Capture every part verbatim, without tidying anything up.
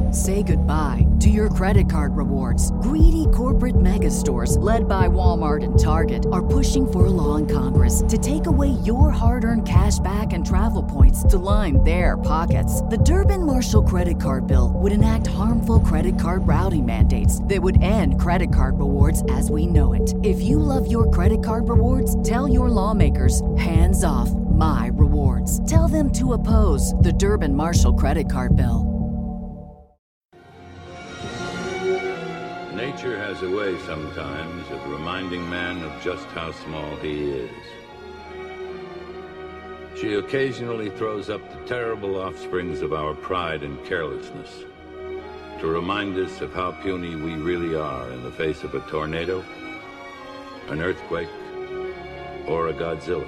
Say goodbye to your credit card rewards. Greedy corporate mega stores, led by Walmart and Target, are pushing for a law in Congress to take away your hard-earned cash back and travel points to line their pockets. The Durbin-Marshall credit card bill would enact harmful credit card routing mandates that would end credit card rewards as we know it. If you love your credit card rewards, tell your lawmakers, hands off my rewards. Tell them to oppose the Durbin-Marshall credit card bill. Nature has a way sometimes of reminding man of just how small he is. She occasionally throws up the terrible offsprings of our pride and carelessness to remind us of how puny we really are in the face of a tornado, an earthquake, or a Godzilla.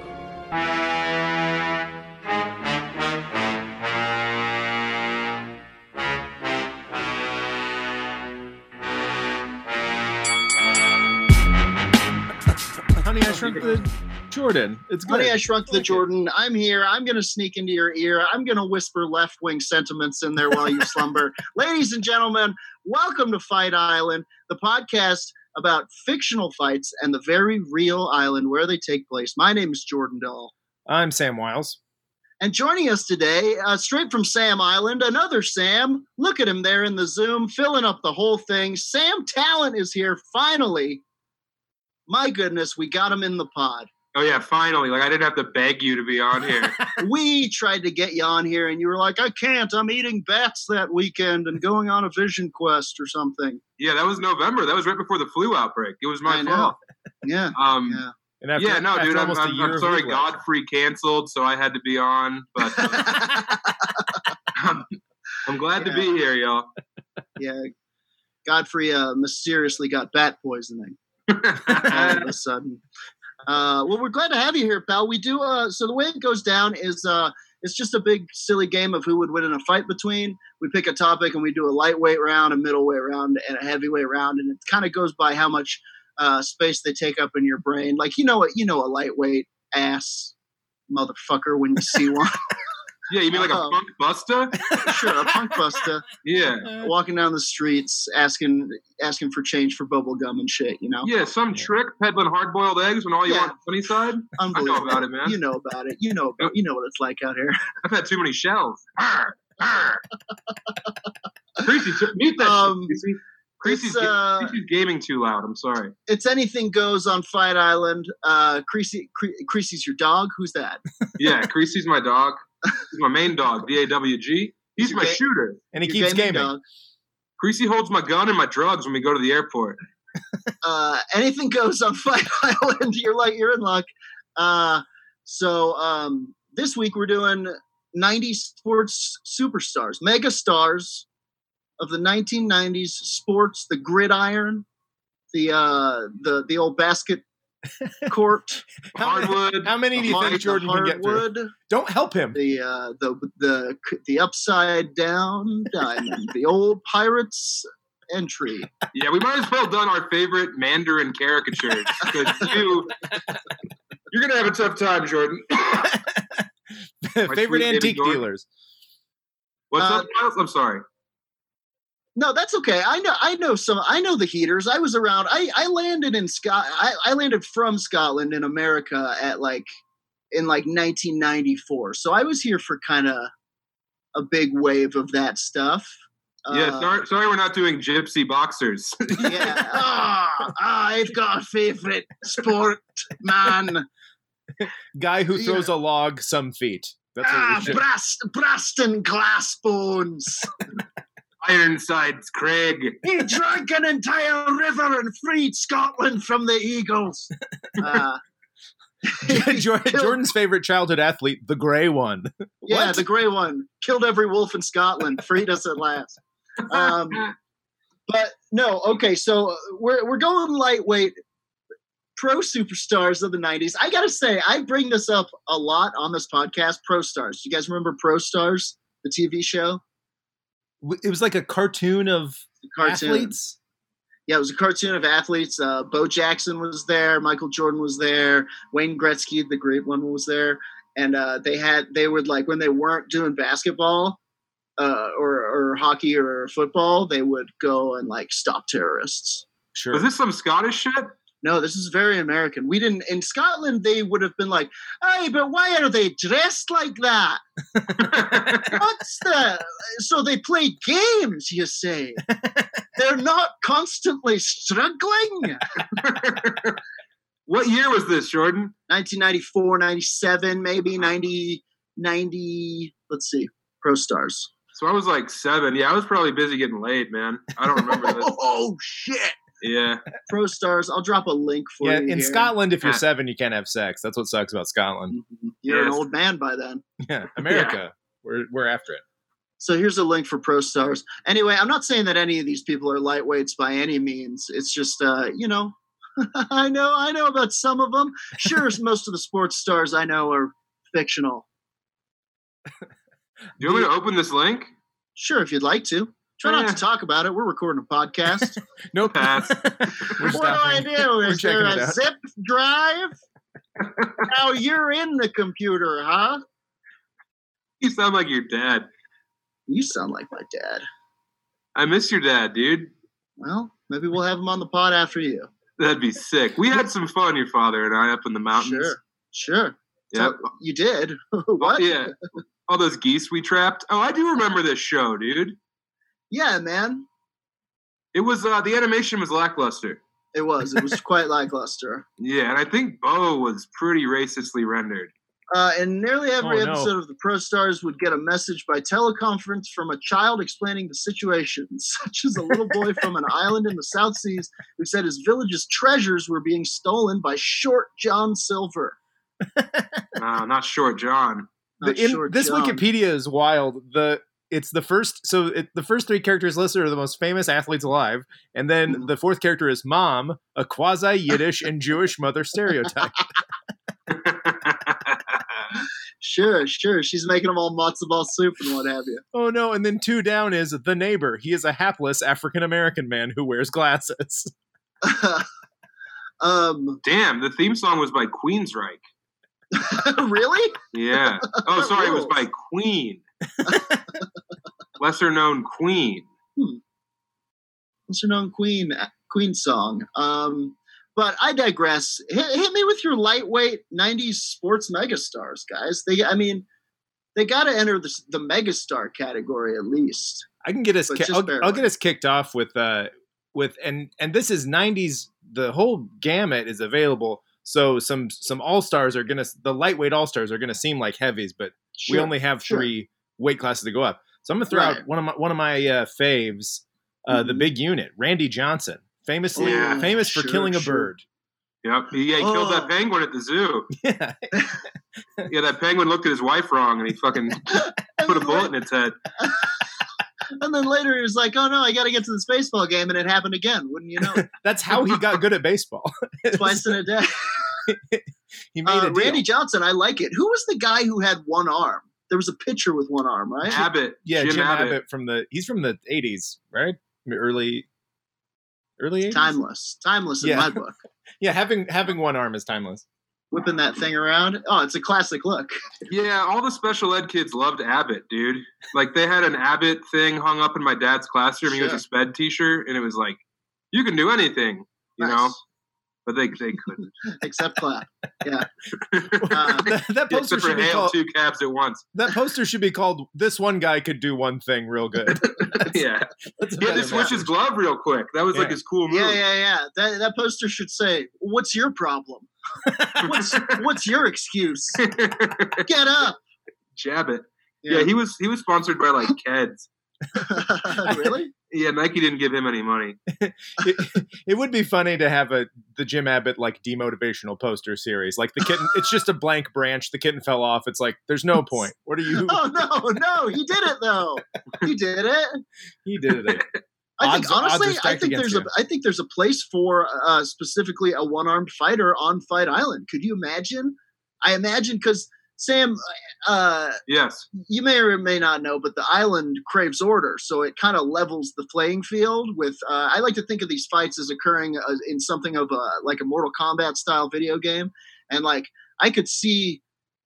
Honey, I Shrunk the Jordan. It's good. Honey, I Shrunk the Jordan. I'm here. I'm going to sneak into your ear. I'm going to whisper left-wing sentiments in there while you slumber. Ladies and gentlemen, welcome to Fight Island, the podcast about fictional fights and the very real island where they take place. My name is Jordan Dahl. I'm Sam Wiles. And joining us today, uh, straight from Sam Island, another Sam. Look at him there in the Zoom, filling up the whole thing. Sam Talent is here, finally. My goodness, we got him in the pod. Oh, yeah, finally. Like, I didn't have to beg you to be on here. We tried to get you on here, and you were like, I can't. I'm eating bats that weekend and going on a vision quest or something. Yeah, that was November. That was right before the flu outbreak. It was my I fault. Know. Yeah. Um, yeah. And after, yeah, no, after dude, I'm, almost a I'm, year I'm of sorry neglect. Godfrey canceled, so I had to be on. But uh, I'm, I'm glad Yeah. to be here, y'all. Yeah. Godfrey uh, mysteriously got bat poisoning all of a sudden. Uh, well, we're glad to have you here, pal. We do. Uh, so the way it goes down is uh, it's just a big, silly game of who would win in a fight between. We pick a topic and we do a lightweight round, a middleweight round, and a heavyweight round, and it kind of goes by how much uh, space they take up in your brain. Like you know what, you know, a lightweight ass motherfucker when you see one. Yeah, you mean like a Um, punk buster? Sure, a punk buster Yeah. walking down the streets asking asking for change for bubble gum and shit. You know. Yeah, some trick peddling hard-boiled eggs when all you Yeah. want sunny side. I know Unbelievable. about it, man. You know about it. You know about, you know what it's like out here. I've had too many shells. Arr, arr. Creasy, mute that Um, shit, Creasy. Creasy's, it's, uh, Creasy's gaming too loud. I'm sorry. It's anything goes on Fight Island. Uh, Creasy, Cre- Creasy's your dog. Who's that? Yeah, Creasy's my dog. He's my main dog, D A W G. He's Your my ga- shooter. And he Your keeps gaming gaming. dog. Creasy holds my gun and my drugs when we go to the airport. Uh, anything goes on Fight Island. You're like you're in luck. Uh, so um, this week we're doing nineties sports superstars, mega stars of the nineteen nineties sports, the gridiron, the uh, the the old basket court, How many, Hardwood. how many do you the think Jordan can get through? hardwood, Don't help him. the uh, the the the upside down diamond, the old pirates entry. Yeah, we might as well done our favorite Mandarin caricatures because you you're gonna have a tough time, Jordan. Favorite sweet baby antique Jordan. dealers. What's Uh, up, Miles? I'm sorry. No, that's okay. I know. I know some. I know the heaters. I was around. I, I landed in Scot. I, I landed from Scotland in America at like in like nineteen ninety-four. So I was here for kind of a big wave of that stuff. Yeah, Uh, sorry, sorry, we're not doing gypsy boxers. Yeah. Ah, I've got a favorite sport, man. Guy who Yeah. throws a log some feet. That's what Ah, we should. Brast, Braston Glassbones. Ironsides, Craig. He drank an entire river and freed Scotland from the Eagles. Uh, Jordan, Jordan's favorite childhood athlete, the gray one. yeah, What? the grey one. Killed every wolf in Scotland. Freed us at last. Um, but no, okay, so uh, we're we're going lightweight. Pro superstars of the nineties. I gotta say, I bring this up a lot on this podcast. Pro Stars. You guys remember Pro Stars, the T V show? It was like a cartoon of The cartoon. athletes. Yeah, it was a cartoon of athletes. Uh, Bo Jackson was there. Michael Jordan was there. Wayne Gretzky, the great one, was there. And uh, they had they would like when they weren't doing basketball, uh, or or hockey or football, they would go and like stop terrorists. Sure. Was this some Scottish shit? No, this is very American. We didn't in Scotland. They would have been like, "Hey, but why are they dressed like that? What's the?" So they play games. You say they're not constantly struggling. What year was this, Jordan? nineteen ninety-four, ninety-seven, maybe ninety, ninety. Let's see, Pro Stars. So I was like seven. Yeah, I was probably busy getting laid, man. I don't remember this. Oh shit! Yeah. Pro Stars. I'll drop a link for Yeah, you. in here. Scotland, if you're Yeah. seven, you can't have sex. That's what sucks about Scotland. You're Yes. an old man by then. Yeah, America, we're we're after it. So here's a link for Pro Stars. Anyway, I'm not saying that any of these people are lightweights by any means. It's just, uh, you know, I know, I know about some of them. Sure, most of the sports stars I know are fictional. Do you want me to open this link? Sure, if you'd like to. Try not to talk about it. We're recording a podcast. Nope. Pass. We're What do I stopping. do? We're Is there checking it a out. zip drive? Now you're in the computer, huh? You sound like your dad. You sound like my dad. I miss your dad, dude. Well, maybe we'll have him on the pod after you. That'd be sick. We had some fun, your father and I, up in the mountains. Sure, sure. Yep. So- you did. What? Yeah. All those geese we trapped. Oh, I do remember this show, dude. Yeah, man. It was, uh, the animation was lackluster. It was. It was quite lackluster. Yeah, and I think Bo was pretty racistly rendered. Uh, and nearly every Oh, no. episode of the Pro Stars would get a message by teleconference from a child explaining the situation, such as a little boy from an island in the South Seas who said his village's treasures were being stolen by Short John Silver. Uh, not Short John. Not The- in- Short this John. Wikipedia is wild. The it's the first, so it, the first three characters listed are the most famous athletes alive, and then Mhm. the fourth character is mom, a quasi Yiddish and Jewish mother stereotype. Sure, sure. She's making them all matzo ball soup and what have you. Oh no! And then two down is the neighbor. He is a hapless African American man who wears glasses. um, Damn, the theme song was by Queensryche. really? Yeah. Oh, That sorry, it was rules. by Queen. Lesser known Queen. Lesser known Queen Queen song. Um, but I digress. Hit, hit me with your lightweight nineties sports megastars, guys. They, I mean, they got to enter the, the megastar category at least. I can get us. But Ki- just I'll, barely. I'll get us kicked off with uh with and and this is nineties. The whole gamut is available. So some some all stars are gonna the lightweight all stars are gonna seem like heavies, but we Sure, only have sure. three weight classes to go up. So I'm gonna throw Right. out one of my one of my uh, faves, uh, the Mhm. big unit, Randy Johnson, famously Yeah, famous for sure, killing a sure. bird. Yep. Yeah, he killed Oh. that penguin at the zoo. Yeah, Yeah, that penguin looked at his wife wrong and he fucking And put a then bullet la- in its head. And then later he was like, "Oh no, I got to get to this baseball game," and it happened again. Wouldn't you know? that's how he got good at baseball. Twice in a day. He made Uh, a deal. Randy Johnson, I like it. Who was the guy who had one arm? There was a pitcher with one arm, right? Abbott. Yeah, Jim, Jim, Abbott. Abbott. from the he's from the eighties, right? Early, early eighties. Timeless, timeless in Yeah. my book. Yeah, having having one arm is timeless. Whipping that thing around. Oh, it's a classic look. Yeah, all the special ed kids loved Abbott, dude. Like they had an Abbott thing hung up in my dad's classroom. He was Sure. a sped teacher, and it was like, you can do anything, you Nice. know. But they they couldn't. Except clap. Yeah. that, that Yeah, poster except should for be hail called. two cabs at once. That poster should be called "This one guy could do one thing real good." Yeah, That's a he had to better switch his message. glove real quick. That was like Yeah. his cool move. Yeah, yeah, yeah. That that poster should say, "What's your problem? What's what's your excuse? Get up." Jab it. Yeah. he was he was sponsored by like Keds. Really? Yeah, Nike didn't give him any money. it, it would be funny to have a the Jim Abbott like demotivational poster series. Like the kitten, it's just a blank branch. The kitten fell off. It's like there's no point. What are you? Oh no, no, he did it though. He did it. He did it. I think Odds- odds are honestly, I stacked think against there's a you. I think there's a place for uh, specifically a one-armed fighter on Fight Island. Could you imagine? I imagine because Sam, uh, Yes. you may or may not know, but the island craves order, so it kind of levels the playing field. With uh, I like to think of these fights as occurring uh, in something of a like a Mortal Kombat style video game, and like I could see,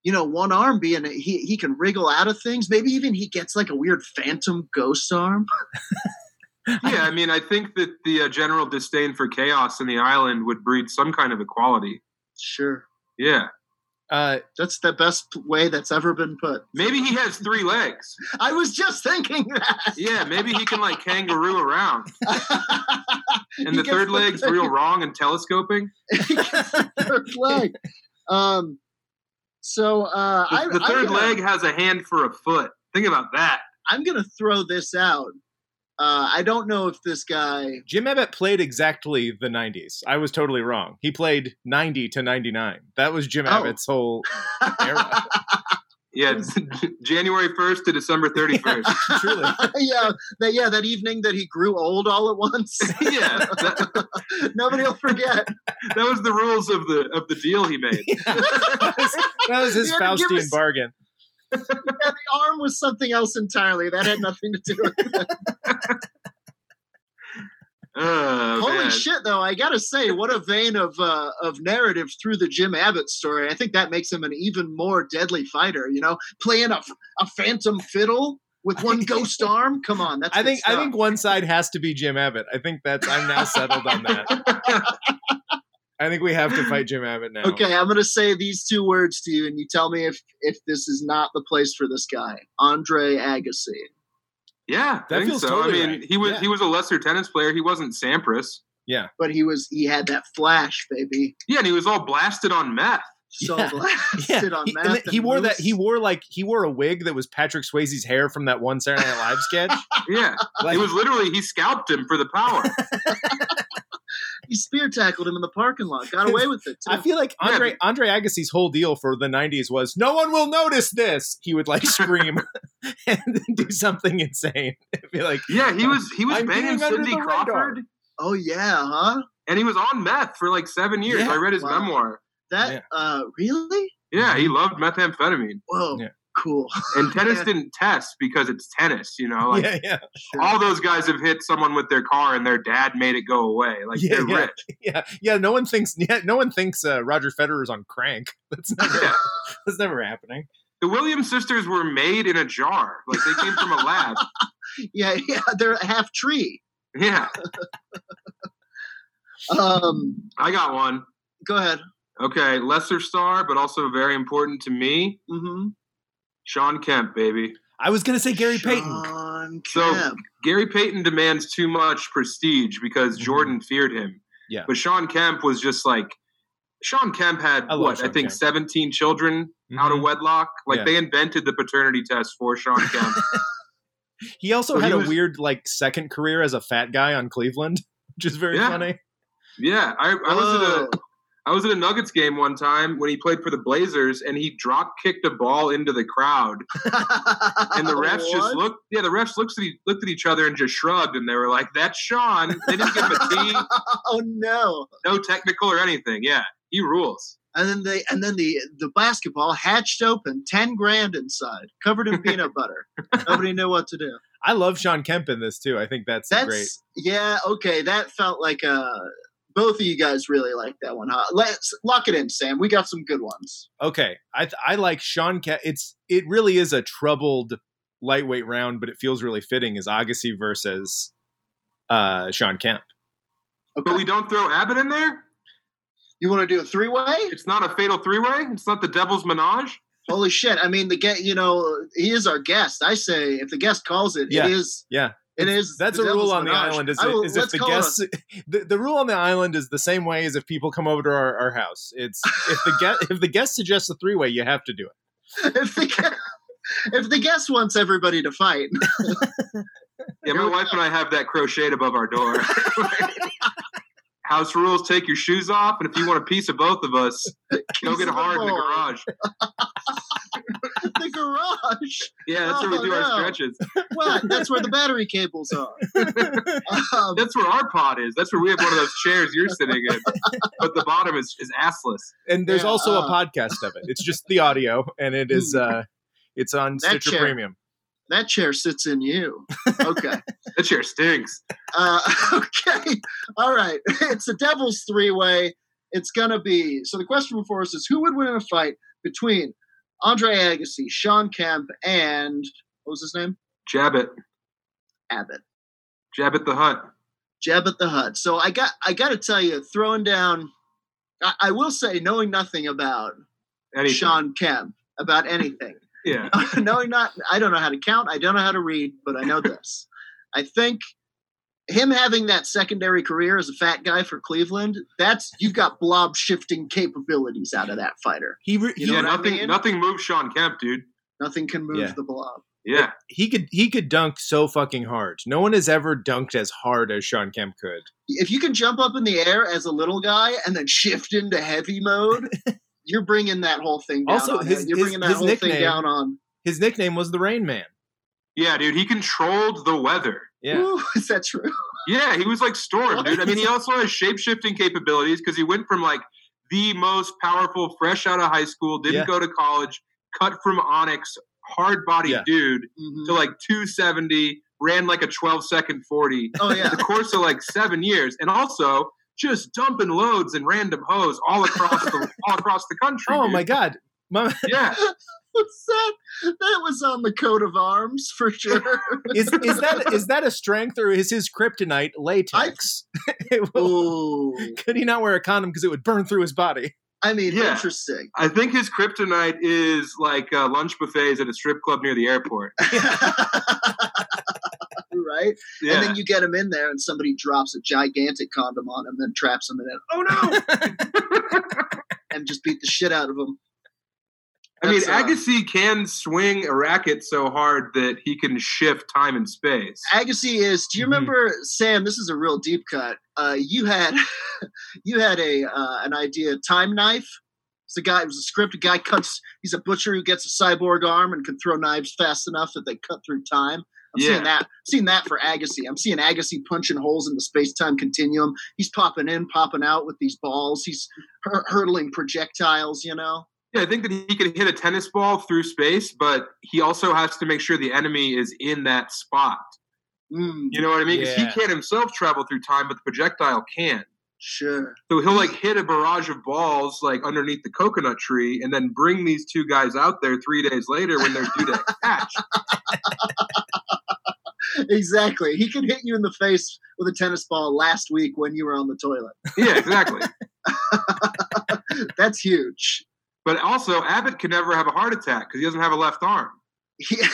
you know, one arm being he he can wriggle out of things. Maybe even he gets like a weird phantom ghost arm. Yeah, I mean, I think that the uh, general disdain for chaos in the island would breed some kind of equality. Sure. Yeah. Uh, That's the best way that's ever been put. Maybe he has three legs. I was just thinking that. Yeah, maybe he can like kangaroo around. And He the gets third leg's third- real wrong and telescoping. he gets the third leg. Um, so uh, The, I, the I'm third gonna, leg has a hand for a foot. Think about that. I'm going to throw this out. Uh, I don't know if this guy. Jim Abbott played exactly the nineties. I was totally wrong. He played ninety to ninety-nine. That was Jim Oh. Abbott's whole era. Yeah, January first to December thirty-first. Truly. yeah, that, yeah, that evening that he grew old all at once. Yeah, that, Nobody will forget. that was the rules of the of the deal he made. that, was, that was his You had to give Faustian us- bargain. Yeah, the arm was something else entirely. That had nothing to do with it. Oh, Holy man. shit, though! I gotta say, what a vein of uh, of narrative through the Jim Abbott story. I think that makes him an even more deadly fighter. You know, playing a, a phantom fiddle with one ghost arm. Come on, that's I good think I stuff. think one side has to be Jim Abbott. I think that's I'm now settled on that. I think we have to fight Jim Abbott now. Okay, I'm gonna say these two words to you, and you tell me if if this is not the place for this guy, Andre Agassi. Yeah, That I think feels so. totally I mean, right. he was Yeah. he was a lesser tennis player. He wasn't Sampras. But he was he had that flash, baby. Yeah, and he was all blasted on meth. So Yeah. blasted on he, meth. and then he and wore that. moose. He wore like he wore a wig that was Patrick Swayze's hair from that one Saturday Night Live sketch. Yeah, Like, it was literally he scalped him for the power. He spear tackled him in the parking lot. Got away with it too. I feel like Andre Yeah. Andre Agassi's whole deal for the nineties was no one will notice this. He would like scream and then do something insane. I'd be like, Yeah, he was he was I'm banging being under Cindy the radar. Crawford, Oh yeah, huh? and he was on meth for like seven years. Yeah, I read his wow. memoir. That Yeah. uh really? Yeah, he loved methamphetamine, Whoa, Yeah. cool. and tennis Yeah. didn't test because it's tennis. You know, like yeah, yeah, Sure. all those guys have hit someone with their car, and their dad made it go away. Like Yeah, they're yeah. rich. yeah, yeah. No one thinks. Yeah, no one thinks uh, Roger Federer's on crank. That's never. Yeah. That's never happening. The Williams sisters were made in a jar. Like they came from a lab. yeah, yeah, they're half tree. Yeah, Um, I got one. go ahead. Okay, lesser star, but also very important to me. Mm-hmm. Sean Kemp, baby. I was gonna say Gary Payton. Sean So Kemp. Gary Payton demands too much prestige because Mhm. Jordan feared him. Yeah. But Sean Kemp was just like Sean Kemp had I love what Sean I think Kemp. seventeen children out of Mhm. wedlock. Like Yeah. they invented the paternity test for Sean Kemp. He also So had he a was- weird like second career as a fat guy on Cleveland, which is very Yeah. funny. Yeah, I, I was at Whoa. a I was at a Nuggets game one time when he played for the Blazers, and he drop kicked a ball into the crowd, and the refs just What? looked. Yeah, the refs looked at e- looked at each other and just shrugged, and they were like, "That's Sean." They didn't give him a T, oh no! no technical or anything. Yeah, he rules. And then they and then the the basketball hatched open, ten grand inside, covered in peanut butter. Nobody knew what to do. I love Sean Kemp in this too. I think that's, That's great. yeah, okay. That felt like uh both of you guys really like that one, huh? Let's lock it in, Sam. We got some good ones. Okay, I th- I like Sean Kemp. It's it really is a troubled lightweight round, but it feels really fitting as Agassi versus uh, Sean Kemp. Okay. But we don't throw Abbott in there. You want to do a three way? It's not a fatal three way. It's not the Devil's Menage. Holy shit! I mean, the get you know he is our guest. I say if the guest calls it, Yeah. it is. Yeah, It is. that's the a rule Devil's on the Menage. island. Is, I will- is if let's the call it a- guests the, the rule on the island is the same way as if people come over to our, our house. It's if the guest if the guest suggests a three way, you have to do it. if the gue- if the guest wants everybody to fight, Yeah, my Here we wife go. and I have that crocheted above our door. House rules: take your shoes off, and if you want a piece of both of us, go get hard in the garage. the garage. Yeah, that's where we Oh, do no. our stretches. What? That's where the battery cables are. Um, That's where our pod is. That's where we have one of those chairs you're sitting in, but the bottom is, is assless. And there's Yeah, also a uh, podcast of it. It's just the audio, and it is uh, it's on That Stitcher chair. Premium. that chair sits in you. Okay. That chair stinks. Uh, okay. All right. It's a devil's three way. It's going to be so the question before us is who would win in a fight between Andre Agassi, Sean Kemp, and what was his name? Jabba. Abbott. Jabba the Hutt. Jabba the Hutt. So I got I got to tell you, throwing down. I, I will say, knowing nothing about Anything. Sean Kemp, about anything. Yeah. knowing not, I don't know how to count. I don't know how to read, but I know this. I think him having that secondary career as a fat guy for Cleveland, that's you've got blob shifting capabilities out of that fighter. He, re- You know yeah, what I nothing mean? nothing moves Sean Kemp, dude. Nothing can move Yeah. the blob. Yeah. he could he could dunk so fucking hard. No one has ever dunked as hard as Sean Kemp could. If you can jump up in the air as a little guy and then shift into heavy mode, you're bringing that whole thing down. Also, on his- him. You're his- bringing that his whole thing nickname- down on. His nickname was the Rain Man. Yeah, dude, he controlled the weather. Yeah. Ooh, is that true? Yeah, he was like Storm, dude. I mean, he also has shape-shifting capabilities because he went from like the most powerful, fresh out of high school, didn't Yeah. go to college, cut from Onyx, hard-bodied Yeah. dude, Mhm. to like two seventy, ran like a twelve-second forty. Oh yeah. The course of like seven years, and also just dumping loads and random hoes all across the all across the country. Oh dude. my God. My, Yeah, What's that? That was on the coat of arms for sure. is is that is that a strength or is his kryptonite latex? It will- Ooh. could he not wear a condom because it would burn through his body? I mean, Yeah. interesting. I think his kryptonite is like uh, lunch buffets at a strip club near the airport. Right? Yeah. And then you get him in there and somebody drops a gigantic condom on him and traps him in it. Oh no! And just beat the shit out of him. I mean, That's, uh, Agassi can swing a racket so hard that he can shift time and space. Agassi is. Do you Mhm. remember, Sam? This is a real deep cut. Uh, you had, you had a uh, an idea. Time knife. It's a guy. It was a script. A guy cuts. He's a butcher who gets a cyborg arm and can throw knives fast enough that they cut through time. I'm Yeah. seeing that. I'm seeing that for Agassi. I'm seeing Agassi punching holes in the space time continuum. He's popping in, popping out with these balls. He's hur- hurtling projectiles. You know. Yeah, I think that he can hit a tennis ball through space, but he also has to make sure the enemy is in that spot. Mm, You know what I mean? Because Yeah. he can't himself travel through time, but the projectile can. sure. So he'll like hit a barrage of balls like underneath the coconut tree, and then bring these two guys out there three days later when they're due to catch. Exactly. He could hit you in the face with a tennis ball last week when you were on the toilet. Yeah, exactly. That's huge. But also, Abbott can never have a heart attack because he doesn't have a left arm. Yeah.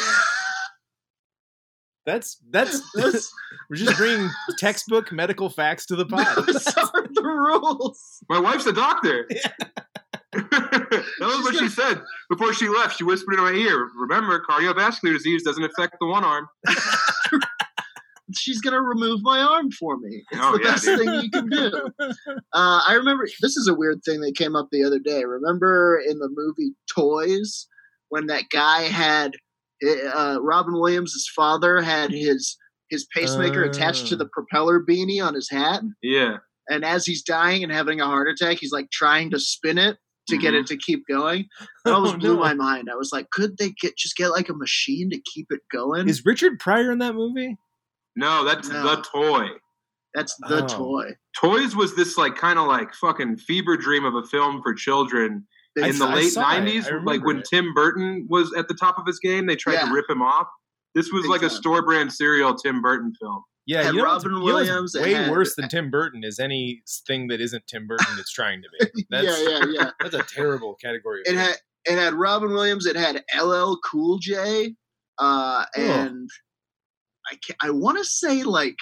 That's that's Those, we're just bringing textbook medical facts to the pod. those are the rules. My wife's a doctor. That was what she said before she left. She whispered in my ear, remember, cardiovascular disease doesn't affect the one arm. She's going to remove my arm for me. It's Oh, the yeah, best dude. thing you can do. Uh, I remember, this is a weird thing that came up the other day. Remember in the movie Toys, when that guy had, uh, Robin Williams' father had his his pacemaker Uh. attached to the propeller beanie on his hat? Yeah. And as he's dying and having a heart attack, he's like trying to spin it to get Mhm. it to keep going. That almost Oh, blew no. my mind. I was like, could they get just get like a machine to keep it going? Is Richard Pryor in that movie? No, that's No. the toy. That's the Oh. toy. Toys was this like kind of like fucking fever dream of a film for children I in the saw- I late saw it. nineties. I Like remember when it. Tim Burton was at the top of his game, they tried Yeah. to rip him off. This was Big like a time. store brand cereal Tim Burton film. Yeah, Had you know, what's- Robin you know what's Williams, it way had- worse than Tim Burton is anything that isn't Tim Burton that's trying to be. That's, yeah, yeah, yeah. That's a terrible category. Of It film. had it had Robin Williams. It had L L Cool J, uh, and I can I want to say like,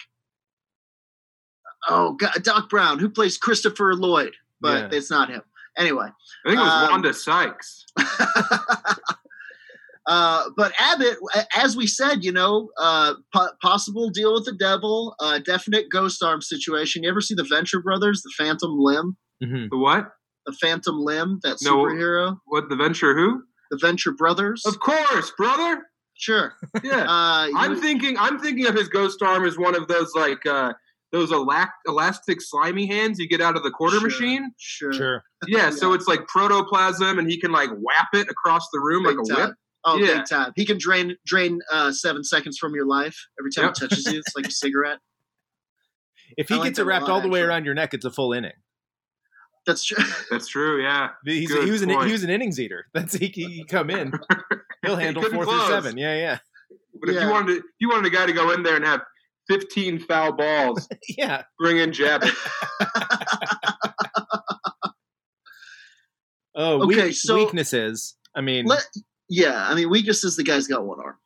oh God, Doc Brown, who plays Christopher Lloyd, but Yeah. it's not him. Anyway, I think it was Um, Wanda Sykes. uh, but Abbott, a- as we said, you know, uh, po- possible deal with the devil, uh, definite ghost arm situation. You ever see the Venture Brothers, the Phantom Limb, Mhm. The what? the Phantom Limb, that No. superhero, What, the Venture who? the Venture Brothers? Of course, brother. Sure. Yeah. Uh, you- I'm thinking I'm thinking of his ghost arm as one of those like uh those elac- elastic slimy hands you get out of the quarter Sure. machine. Sure. Sure. Yeah, so Yeah. it's like protoplasm and he can like whap it across the room Big like a time. whip. Oh, Yeah. big time. He can drain drain uh, seven seconds from your life every time Yep. he touches you. It's like a cigarette. If I he like gets it that a wrapped lot, all the way actually. around your neck, it's a full inning. That's true. That's true. Yeah. He's, Good he was an point. he was an innings eater. That's he, he come in. He'll handle couldn't four through close. seven. Yeah, yeah, But if Yeah. you wanted, if you wanted a guy to go in there and have fifteen foul balls, yeah. bring in Jabba. Oh, Okay, weak, so- weaknesses. I mean, Let, yeah, I mean, weakness is the guy's got one arm.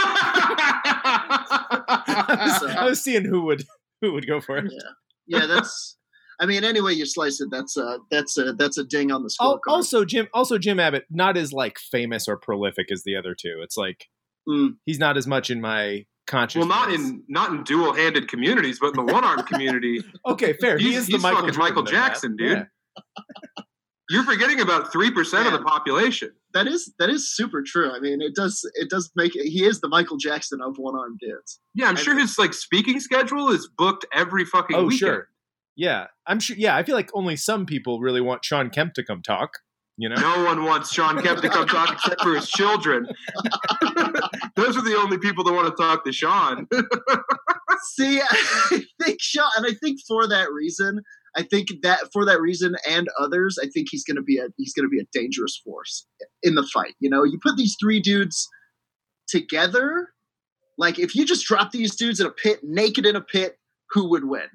I, was, I was seeing who would who would go for it. Yeah, yeah, that's. I mean, any way you slice it, that's a that's a that's a ding on the Al- scorecard. Also, Jim also Jim Abbott, not as like famous or prolific as the other two. It's like Mm. he's not as much in my consciousness. Well, not in not in dual-handed communities, but in the one-arm community. Okay, fair. He He's- is the he's Michael fucking Jordan Michael of Jackson, that. dude. Yeah. You're forgetting about three percent of the Man. population. That is that is super true. I mean, it does it does make he is the Michael Jackson of one armed dudes. Yeah, I'm I sure think- his like speaking schedule is booked every fucking Oh, weekend. sure. Yeah, I'm sure. Yeah, I feel like only some people really want Sean Kemp to come talk. You know, No one wants Sean Kemp to come talk except for his children. Those are the only people that want to talk to Sean. See, I think Sean, and I think for that reason, I think that for that reason and others, I think he's going to be a he's going to be a dangerous force in the fight. You know, you put these three dudes together, like if you just drop these dudes in a pit, naked in a pit, who would win?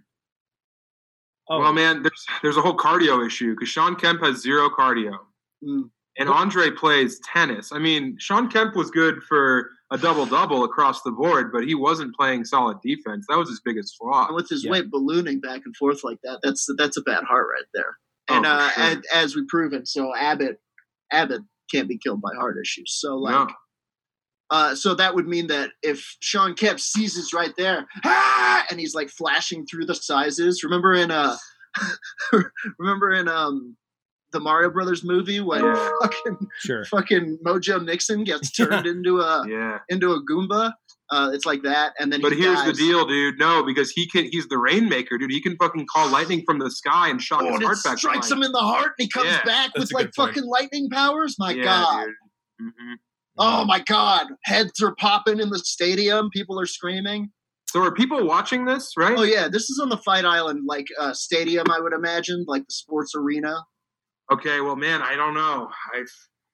oh, Well, man, there's there's a whole cardio issue because Sean Kemp has zero cardio. Mm. And Andre plays tennis. I mean, Sean Kemp was good for a double-double across the board, but he wasn't playing solid defense. That was his biggest flaw. And with his Yeah. weight ballooning back and forth like that, that's that's a bad heart right there. Oh, And for uh, sure. and, as we've proven, so Abbott Abbott can't be killed by heart issues. So like, No. uh, so that would mean that if Sean Kemp seizes right there, ah! and he's like flashing through the sizes. Remember in uh, remember in um, the Mario Brothers movie when Yeah. fucking sure. fucking Mojo Nixon gets turned into a Yeah. into a Goomba. Uh, it's like that, and then But he here's dies. the deal, dude. No, because he can. He's the rainmaker, dude. He can fucking call lightning from the sky and shock Oh, his and it heart back. to strikes life. him in the heart, and he comes Yeah, back that's with a like good point. fucking lightning powers. My Yeah, God! dude. Mhm. Oh my God! Heads are popping in the stadium. People are screaming. So are people watching this, right? Oh yeah, this is on the Fight Island like uh, stadium. I would imagine, like the sports arena. Okay, well, man, I don't know. I,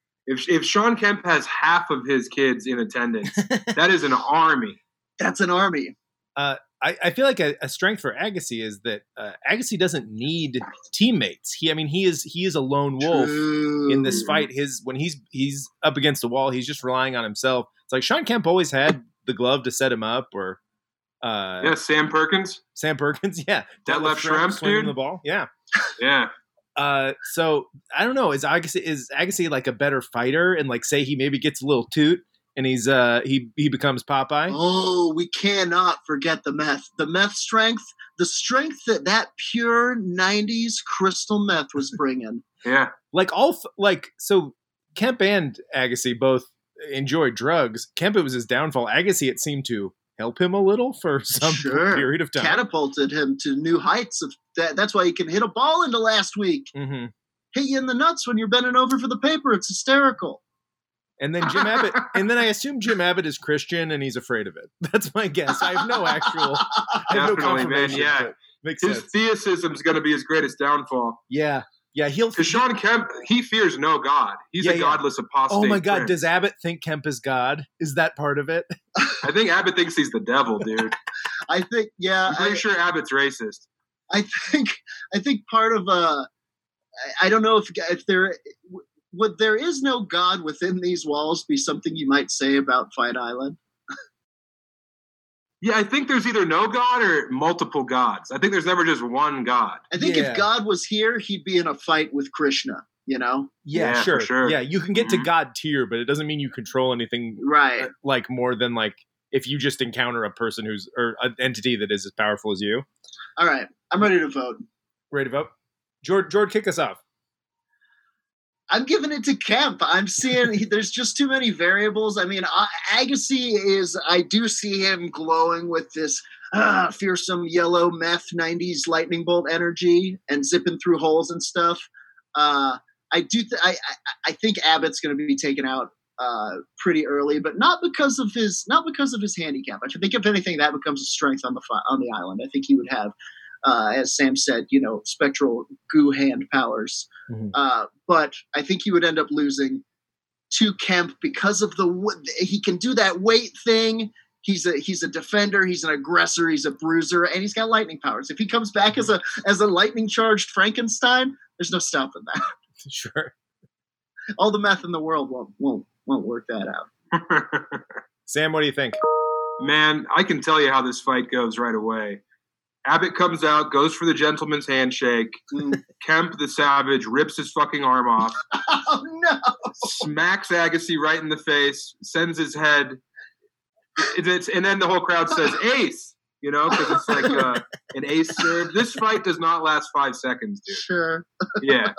if if Sean Kemp has half of his kids in attendance, that is an army. That's an army. I, I feel like a, a strength for Agassi is that uh, Agassi doesn't need teammates. He, I mean, he is he is a lone wolf True. in this fight. His when he's he's up against the wall, he's just relying on himself. It's like Sean Kemp always had the glove to set him up, or uh, Yeah, Sam Perkins. Sam Perkins, yeah, That left shrimp, swinging dude. the ball, yeah. Yeah. Uh, so I don't know. Is Agassi is Agassi like a better fighter? And like, say he maybe gets a little toot, and he's uh he he becomes Popeye. Oh, we cannot forget the meth. The meth strength, the strength that that pure nineties crystal meth was bringing. Yeah. Like all f- like so, Kemp and Agassi both enjoyed drugs. Kemp, it was his downfall. Agassi, it seemed to help him a little for some Sure. period of time. Catapulted him to new heights. Of that. That's why he can hit a ball into last week. hmm Hit you in the nuts when you're bending over for the paper. It's hysterical. And then Jim Abbott, and then I assume Jim Abbott is Christian and he's afraid of it. That's my guess. I have no actual, I have no Definitely, man, confirmation. yeah. but makes His sense. theism is going to be his greatest downfall. Yeah, yeah. He'll. Because Sean Kemp, he fears no God. He's Yeah, a yeah. godless apostate. Oh my God! prince. Does Abbott think Kemp is God? Is that part of it? I think Abbott thinks he's the devil, dude. I think, yeah, I'm pretty I, sure Abbott's racist. I think, I think part of uh, I- I don't know if if there would there is no God within these walls be something you might say about Fight Island. Yeah, I think there's either no God or multiple gods. I think there's never just one God. I think Yeah. if God was here, he'd be in a fight with Krishna. You know, Yeah, Yeah, sure. for sure. Yeah, you can get Mhm. to God tier, but it doesn't mean you control anything right? like more than like if you just encounter a person who's or an entity that is as powerful as you. All right, I'm ready to vote. Ready to vote? George, George, kick us off. I'm giving it to Kemp. I'm seeing he, there's just too many variables. I mean, uh, Agassi is, I do see him glowing with this uh, fearsome yellow meth nineties lightning bolt energy and zipping through holes and stuff. Uh, I do. Th- I, I I think Abbott's going to be taken out uh, pretty early, but not because of his not because of his handicap. I think if anything, that becomes a strength on the fi- on the island. I think he would have uh, as Sam said, you know, spectral goo hand powers. Mm-hmm. Uh, but I think he would end up losing to Kemp because of the he can do that weight thing. He's a he's a defender. He's an aggressor. He's a bruiser, and he's got lightning powers. If he comes back as a as a lightning charged Frankenstein, there's no stopping that. Sure. All the math in the world won't won't won't work that out. Sam, what do you think? Man, I can tell you how this fight goes right away. Abbott comes out, goes for the gentleman's handshake. Mm. Kemp, the savage, rips his fucking arm off. Oh, no. Smacks Agassi right in the face, sends his head. It's, and then the whole crowd says, ace, you know, because it's like uh, an ace serve. This fight does not last five seconds, dude. Sure. Yeah.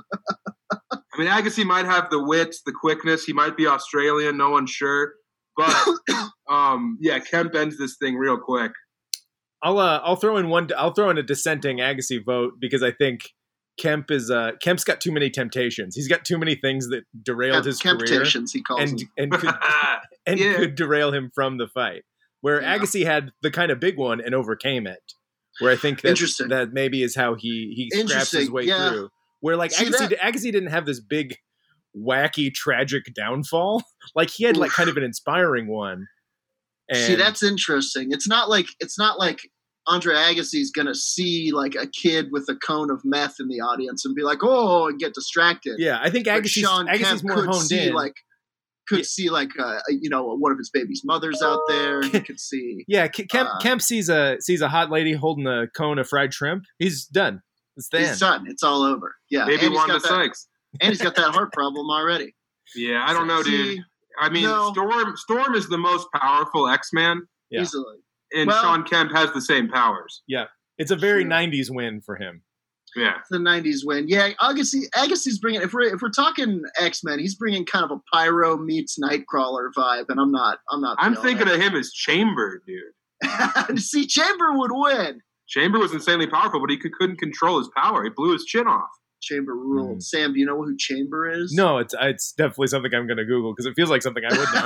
I mean, Agassi might have the wits, the quickness. He might be Australian, no one's sure. But, um, yeah, Kemp ends this thing real quick. I'll uh, I'll throw in one. I'll throw in a dissenting Agassi vote because I think Kemp is uh, Kemp's got too many temptations. He's got too many things that derailed Kemp, his Kemptations, career, he calls and them. and could, and yeah. could derail him from the fight. Where yeah. Agassi had the kind of big one and overcame it. Where I think that that maybe is how he he scraps his way yeah. through. Where like See, Agassi, that- Agassi didn't have this big, wacky, tragic downfall. Like he had Oof. like kind of an inspiring one. And See, that's interesting. It's not like it's not like Andre Agassi's gonna see like a kid with a cone of meth in the audience and be like, "Oh," and get distracted. Yeah, I think Agassi's, Agassi's more honed see, in. Like, could yeah. see like uh, you know one of his baby's mothers out there. He could see. Yeah, Kemp, uh, Kemp sees a sees a hot lady holding a cone of fried shrimp. He's done. It's the He's end. done. It's all over. Yeah, maybe Wanda Sykes. And he's got that heart problem already. Yeah, I don't know, see, dude. I mean, no. Storm Storm is the most powerful X-Man. Yeah. Easily. And well, Sean Kemp has the same powers. Yeah. It's a very sure. nineties win for him. Yeah. It's the nineties win. Yeah, Agassi, Agassi's bringing, if we're, if we're talking X-Men, he's bringing kind of a Pyro meets Nightcrawler vibe, and I'm not, I'm not. I'm thinking it. of him as Chamber, dude. See, Chamber would win. Chamber was insanely powerful, but he could, couldn't control his power. He blew his chin off. Chamber ruled. Mm. Sam, do you know who Chamber is? No, it's it's definitely something I'm going to Google because it feels like something I would know.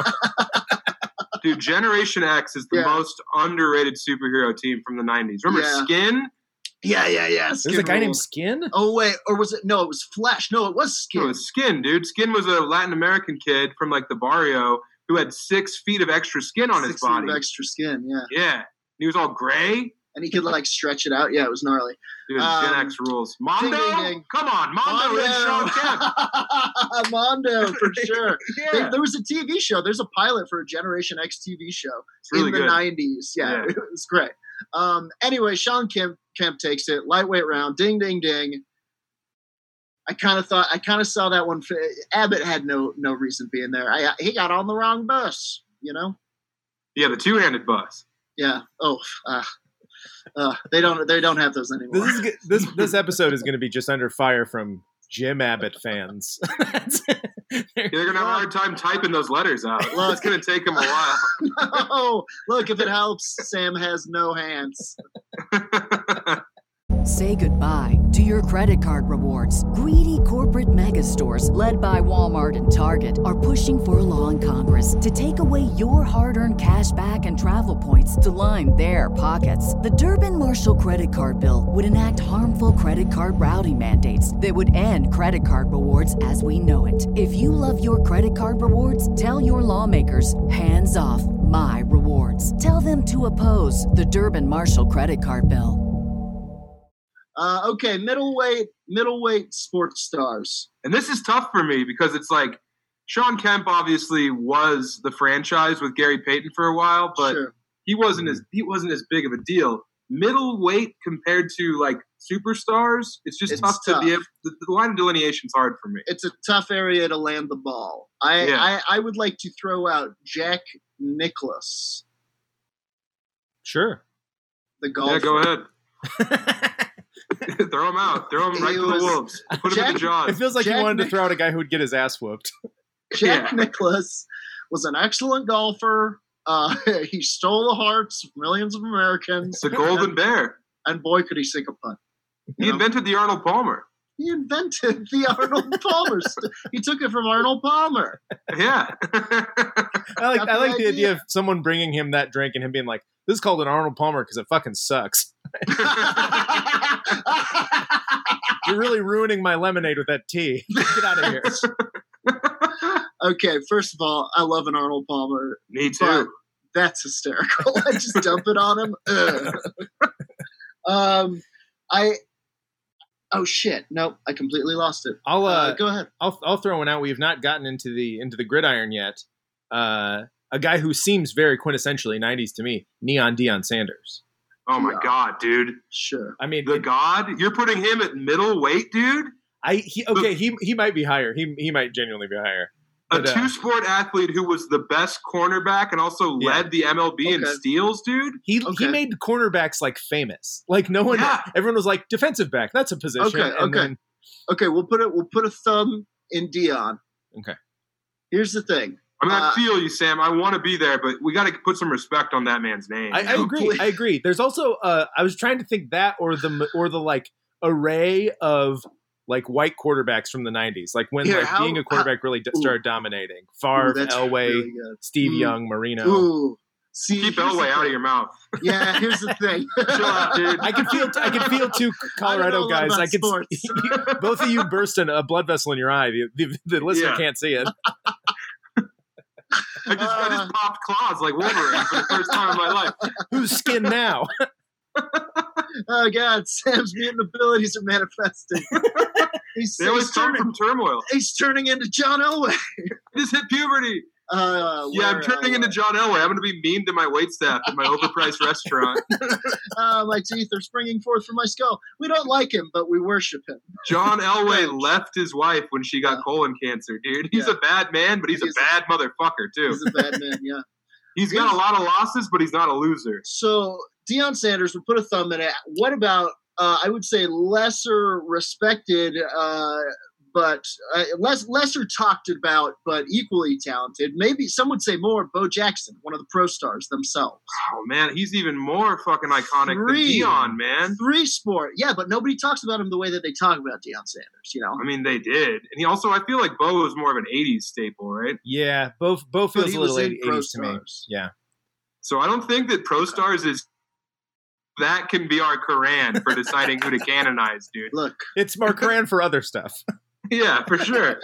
Dude, Generation X is the yeah. most underrated superhero team from the nineties. Remember yeah. Skin? Yeah, yeah, yeah. Skin There's a guy ruled. named Skin? Oh, wait. Or was it? No, it was Flash. No, it was Skin. No, it was Skin, dude. Skin was a Latin American kid from like the barrio who had six feet of extra skin on six his body. Feet of extra skin, yeah. Yeah. He was all gray. And he could like stretch it out. Yeah, it was gnarly. Dude, um, Gen X rules. Mondo? Ding, ding, ding. Come on, Mondo, Mondo. is Sean Kemp. Mondo, for sure. yeah. there, there was a T V show. There's a pilot for a Generation X T V show really in the good. nineties. Yeah, yeah, it was great. Um, anyway, Sean Kemp, Kemp takes it. Lightweight round. Ding, ding, ding. I kind of thought, I kind of saw that one. Abbott had no no reason being there. I, he got on the wrong bus, you know? Yeah, the two-handed bus. Yeah. Oh, uh, Uh, they don't. They don't have those anymore. This is, this this episode is going to be just under fire from Jim Abbott fans. They're going to have a hard time typing those letters out. Well, it's going to take them a while. No, look, if it helps, Sam has no hands. Say goodbye to your credit card rewards. Greedy corporate mega stores, led by Walmart and Target, are pushing for a law in Congress to take away your hard-earned cash back and travel points to line their pockets. The Durbin-Marshall credit card bill would enact harmful credit card routing mandates that would end credit card rewards as we know it. If you love your credit card rewards, tell your lawmakers, hands off my rewards. Tell them to oppose the Durbin-Marshall credit card bill. Uh, okay, middleweight, middleweight sports stars. And this is tough for me because it's like Sean Kemp obviously was the franchise with Gary Payton for a while, but sure. he wasn't as he wasn't as big of a deal. Middleweight compared to like superstars, it's just it's tough, tough to be. Able, the, the line of delineation is hard for me. It's a tough area to land the ball. I, yeah. I I would like to throw out Jack Nicklaus. Sure. The golfer. Yeah, go ahead. Throw him out. Throw him right to the wolves. Put Jack, him in the jaws. It feels like Jack you wanted Nic- to throw out a guy who would get his ass whooped. Jack yeah. Nicklaus was an excellent golfer. Uh, he stole the hearts of millions of Americans. The Golden and, Bear. And boy, could he sink a putt. He know? invented the Arnold Palmer. He invented the Arnold Palmer. He took it from Arnold Palmer. Yeah. I like, I like the idea of someone bringing him that drink and him being like, this is called an Arnold Palmer because it fucking sucks. You're really ruining my lemonade with that tea. Get out of here. Okay, first of all, I love an Arnold Palmer. Me But too. that's hysterical. I just dump it on him. Ugh. um, I. Oh shit! Nope, I completely lost it. I'll uh, Uh, go ahead. I'll I'll throw one out. We have not gotten into the into the gridiron yet. Uh, a guy who seems very quintessentially nineties to me, Neon Deion Sanders. Oh my Yeah. god, dude. Sure. I mean, The god? You're putting him at middleweight, dude? I he, okay, he he might be higher. He he might genuinely be higher. A But, uh, two-sport athlete who was the best cornerback and also Yeah. led the M L B in Okay. steals, dude? He Okay. he made cornerbacks like famous. Like no one, Yeah. everyone was like defensive back. That's a position. Okay, And okay. then- Okay, we'll put it. We'll put a thumb in Dion. Okay. Here's the thing. I mean, I Uh, feel you, Sam. I want to be there, but we got to put some respect on that man's name. I, I agree. I agree. There's also uh, I was trying to think that or the or the like array of like white quarterbacks from the nineties, like when Here, like how- being a quarterback really d- ooh. started dominating. Ooh, Favre, that's Elway, really good. Steve Mm. Young, Marino. Ooh. See, Keep here's the Elway out of thing. your mouth. Yeah, here's the thing. Chill out, dude. I can feel I can feel two I don't know Colorado a lot guys. about I can sports. both of you burst in a blood vessel in your eye. The, the, the listener Yeah. can't see it. I just, I Uh. just popped claws like Wolverine for the first time in my life. Whose skin now? Oh God, Sam's mutant abilities are manifesting. He's, They always he's come turning. from turmoil. He's turning into John Elway. I just hit puberty. Uh, Yeah, I'm where, turning uh, into John Elway. I'm going to be mean to my waitstaff at my overpriced restaurant. Uh, my teeth are springing forth from my skull. We don't like him, but we worship him. John Elway Right. left his wife when she got Yeah. colon cancer, dude. He's Yeah. a bad man, but he's, He's a bad motherfucker, too. He's a bad man, yeah. He's got a lot of losses, but he's not a loser. So Deion Sanders would put a thumb in it. What about, uh, I would say, lesser respected, uh, but uh, less lesser talked about, but equally talented? Maybe some would say more. Bo Jackson, one of the pro stars themselves. Oh, man, he's even more fucking iconic Three. than Deion, man. Three sport, yeah, but nobody talks about him the way that they talk about Deion Sanders. You know, I mean, they did. And he also, I feel like Bo was more of an eighties staple, right? Yeah, both both But feels he a little was in eighties Pro to me. Stars. Yeah. So I don't think that Pro Stars is that can be our Quran for deciding who to canonize, dude. look, It's Mark Moran for other stuff. Yeah, for sure.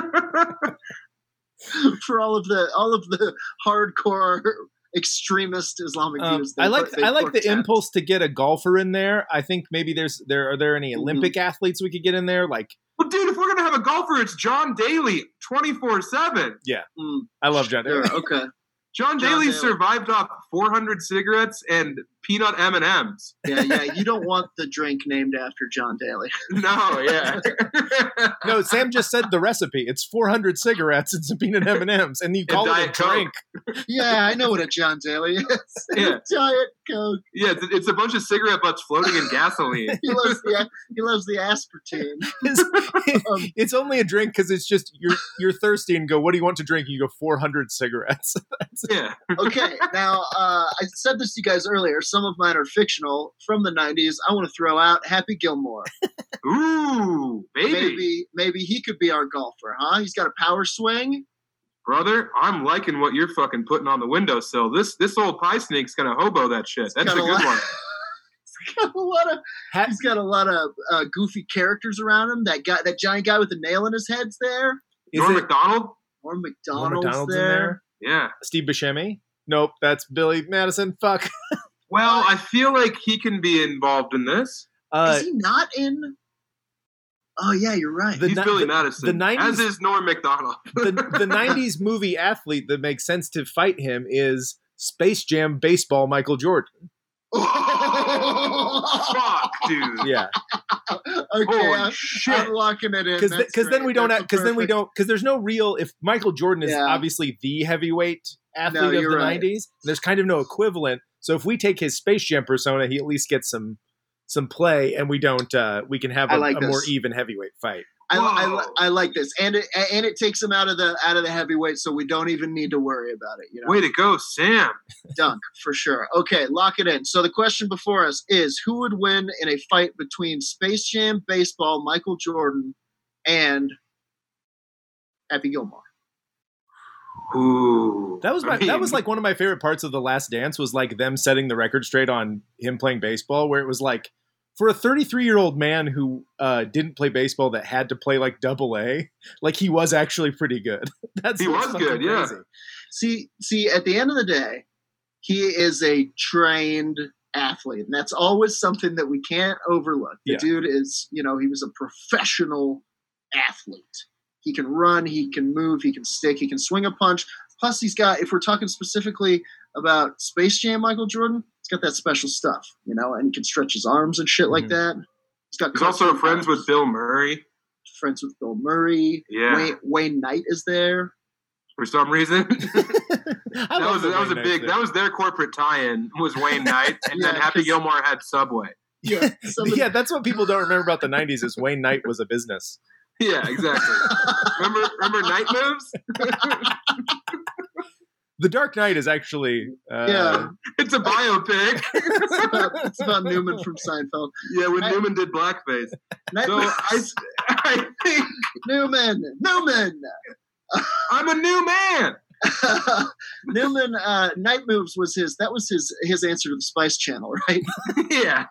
for all of the all of the hardcore extremist Islamic Um, views, I they like put- they I like put the tats. impulse to get a golfer in there. I think maybe there's there are there any Mhm. Olympic athletes we could get in there? Like Well, dude, if we're gonna have a golfer, it's John Daly, twenty-four seven. Mm, I love John sure, Daly. okay. John, John Daly Daly. survived off four hundred cigarettes and peanut M and M's. Yeah, yeah. You don't want the drink named after John Daly. No, yeah. No, Sam just said the recipe. It's four hundred cigarettes and some peanut M and M's, and you call it a Diet Coke. drink. Yeah, I know what a John Daly is. Yeah. Diet Coke. Yeah, it's, it's a bunch of cigarette butts floating in gasoline. He loves the he loves the aspartame. It's, Um, it's only a drink because it's just you're you're thirsty and go, what do you want to drink? And you go four hundred cigarettes. Yeah. Okay, now uh, I said this to you guys earlier. Some of mine are fictional from the nineties. I want to throw out Happy Gilmore. Ooh, baby. Maybe maybe he could be our golfer, huh? He's got a power swing. Brother, I'm liking what you're fucking putting on the windowsill. This this old pie snake's gonna hobo that shit. That's got a a good lot- one. He's got a lot of Ha- he's got a lot of uh, goofy characters around him. That guy, that giant guy with the nail in his head's there. Is Norm it McDonald? Or Norm McDonald's, Macdonald's there. in there? Yeah. Steve Buscemi? Nope, that's Billy Madison. Fuck. Well, I feel like he can be involved in this. Uh, Is he not in? Oh yeah, you're right. The He's ni- Billy the- Madison. the nineties as is Norm McDonald. the the nineties movie athlete that makes sense to fight him is Space Jam baseball Michael Jordan. Fuck, dude. Yeah, okay, Holy I'm, shit. I'm locking it in. because That's because then great. we don't That's because then we perfect. don't because there's no real if Michael Jordan is Yeah. obviously the heavyweight athlete No, of you're the right. nineties. There's kind of no equivalent. So if we take his Space Jam persona, he at least gets some some play, and we don't. Uh, we can have I a, like a more this. even heavyweight fight. I, I, Whoa. I like this, and it and it takes him out of the out of the heavyweight, so we don't even need to worry about it. You know, Way to go, Sam. dunk for sure. Okay, lock it in. So the question before us is: who would win in a fight between Space Jam baseball, Michael Jordan, and Happy Gilmore? Ooh, That was my, I mean, that was like one of my favorite parts of The Last Dance was like them setting the record straight on him playing baseball, where it was like for a thirty-three year old man who uh, didn't play baseball that had to play like double A, like he was actually pretty good. That's He what's was fucking good, yeah. crazy. See, see, at the end of the day, he is a trained athlete, and that's always something that we can't overlook. The Yeah. dude is, you know, he was a professional athlete. He can run, he can move, he can stick, he can swing a punch. Plus, he's got, if we're talking specifically about Space Jam Michael Jordan, he's got that special stuff, you know, and he can stretch his arms and shit like Mhm. that. He's got He's also cartoon friends powers. with Bill Murray friends with Bill Murray. Yeah. Wayne, Wayne Knight is there. for some reason. I that love was the that was a Wayne big Knight that was their corporate tie-in was Wayne Knight, and Yeah, then Happy 'cause- Gilmore had Subway. Yeah, some thing. of- Yeah, that's what people don't remember about the nineties is Wayne Knight was a business. Yeah, exactly. remember remember Night Moves? The Dark Knight is actually uh, yeah, It's a biopic. it's about, it's about Newman from Seinfeld. Yeah, when I- Newman did blackface. Night So I, I think Newman, Newman, I'm a new man. Newman. Uh, Night Moves was his. That was his his answer to the Spice Channel, right? Yeah.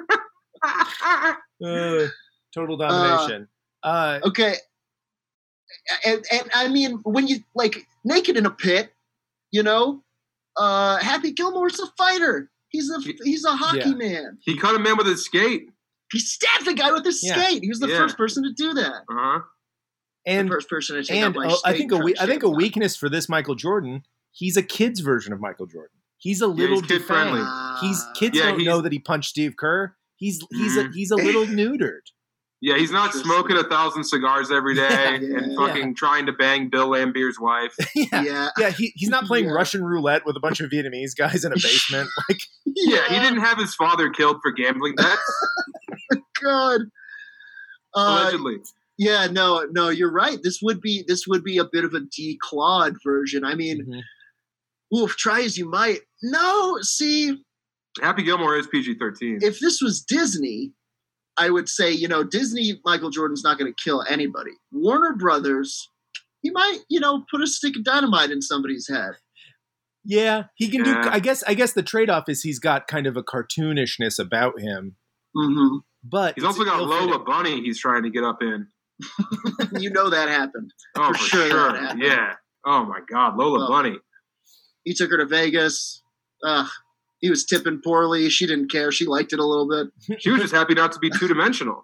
uh, total domination. Uh, Okay, and and I mean when you like Naked in a Pit, you know, uh, Happy Gilmore's a fighter. He's a he's a hockey Yeah. man. He cut a man with his skate. He stabbed the guy with his Yeah. skate. He was the Yeah. first person to do that. Uh-huh. and the first person to take and out my uh, I skate think a and we- try I to think a shave it. weakness for this Michael Jordan. He's a kid's version of Michael Jordan. He's a little he's kid-friendly. defanged. He's kids Yeah, don't he's- know that he punched Steve Kerr. He's he's a Mhm. he's a little neutered. Yeah, he's not Interesting. smoking a thousand cigars every day Yeah. and fucking trying to bang Bill Lambier's wife. yeah, Yeah, yeah. He, he's not playing Yeah. Russian roulette with a bunch of Vietnamese guys in a basement. Like, Yeah, he didn't have his father killed for gambling bets, God. Uh, allegedly. yeah, no, no, you're right. This would be this would be a bit of a declawed version. I mean, mhm. oof, try as you might. No, see, Happy Gilmore is P G thirteen. if this was Disney, I would say, you know, Disney, Michael Jordan's not going to kill anybody. Warner Brothers, he might, you know, put a stick of dynamite in somebody's head. yeah, he can Yeah. do. I guess. I guess the trade off is he's got kind of a cartoonishness about him, Mm-hmm. but He's it's also got ill-fitting. Lola Bunny he's trying to get up in. You know that happened. Oh, For for, sure sure. that happened. Yeah. Oh, my God. Lola Oh. Bunny. He took her to Vegas. Ugh, he was tipping poorly. She didn't care. She liked it a little bit. She was just happy not to be two dimensional.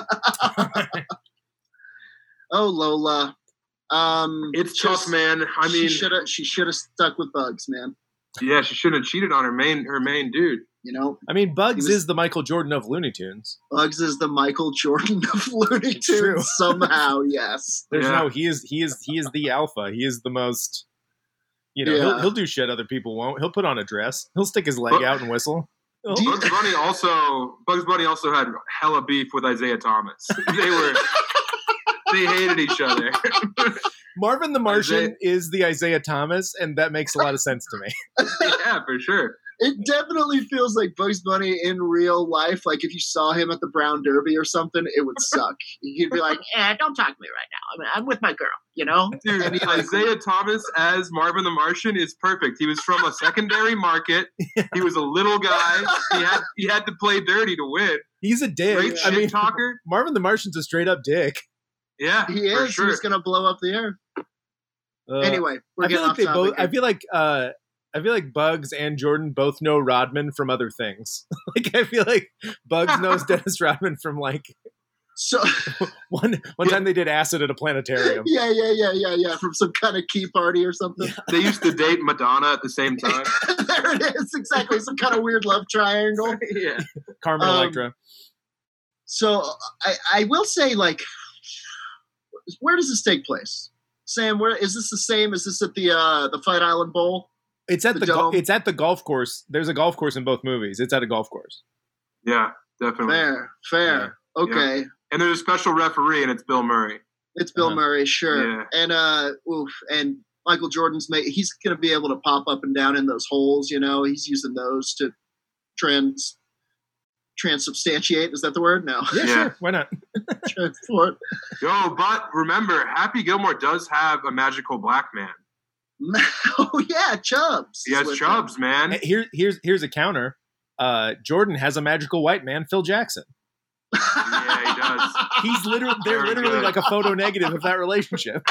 Oh, Lola. Um, It's just- tough, man. I mean, she should have. She should have stuck with Bugs, man. yeah, she shouldn't have cheated on her main her main dude. You know, I mean, Bugs He was- is the Michael Jordan of Looney Tunes. Bugs is the Michael Jordan of Looney It's true. Tunes somehow. Yes. There's Yeah. no. He is. He is. He is the alpha. He is the most. You know, Yeah. he'll, he'll do shit other people won't. He'll put on a dress. He'll stick his leg But- out and whistle. He'll- Do you- Bugs Bunny also Bugs Bunny also had hella beef with Isaiah Thomas. They were they hated each other. Marvin the Martian Isaiah- is the Isaiah Thomas, and that makes a lot of sense to me. Yeah, for sure. It definitely feels like Bugs Bunny in real life. Like if you saw him at the Brown Derby or something, it would suck. He'd be like, "Eh, don't talk to me right now. I mean, I'm with my girl." You know? Dude, And he, like, Isaiah Thomas as Marvin the Martian is perfect. He was from a secondary market. He was a little guy. He had he had to play dirty to win. He's a dick. Great I shit mean, talker. Marvin the Martian's a straight up dick. Yeah, he for is. sure. He's gonna blow up the air. Uh, Anyway, we're I feel getting like off they topic. both. I here. feel like. Uh, I feel like Bugs and Jordan both know Rodman from other things. Like I feel like Bugs knows Dennis Rodman from like So one one time they did acid at a planetarium. yeah, yeah, yeah, yeah, yeah, from some kind of key party or something. They used to date Madonna at the same time. There it is, exactly. Some kind of weird love triangle. Yeah. Carmen Um, Electra. So I, I will say, like, where does this take place? Sam, where is this the same? Is this at the uh, the Fight Island Bowl? It's at the the, go- dome. it's at the golf course. There's a golf course in both movies. It's at a golf course. Yeah, definitely. Fair, fair. Okay. And there's a special referee, and it's Bill Murray. It's Bill Uh-huh. Murray, sure. Yeah. And uh oof, and Michael Jordan's made he's gonna be able to pop up and down in those holes, you know. He's using those to trans transubstantiate. Is that the word? No. Yeah, Yeah. sure. Why not? Transport. Yo, but remember, Happy Gilmore does have a magical black man. Oh yeah, Chubbs. He has with Chubbs, him. man. Hey, Here, here's here's a counter. Uh, Jordan has a magical white man, Phil Jackson. Yeah, he does. He's literally they're Very literally good. like a photo negative of that relationship.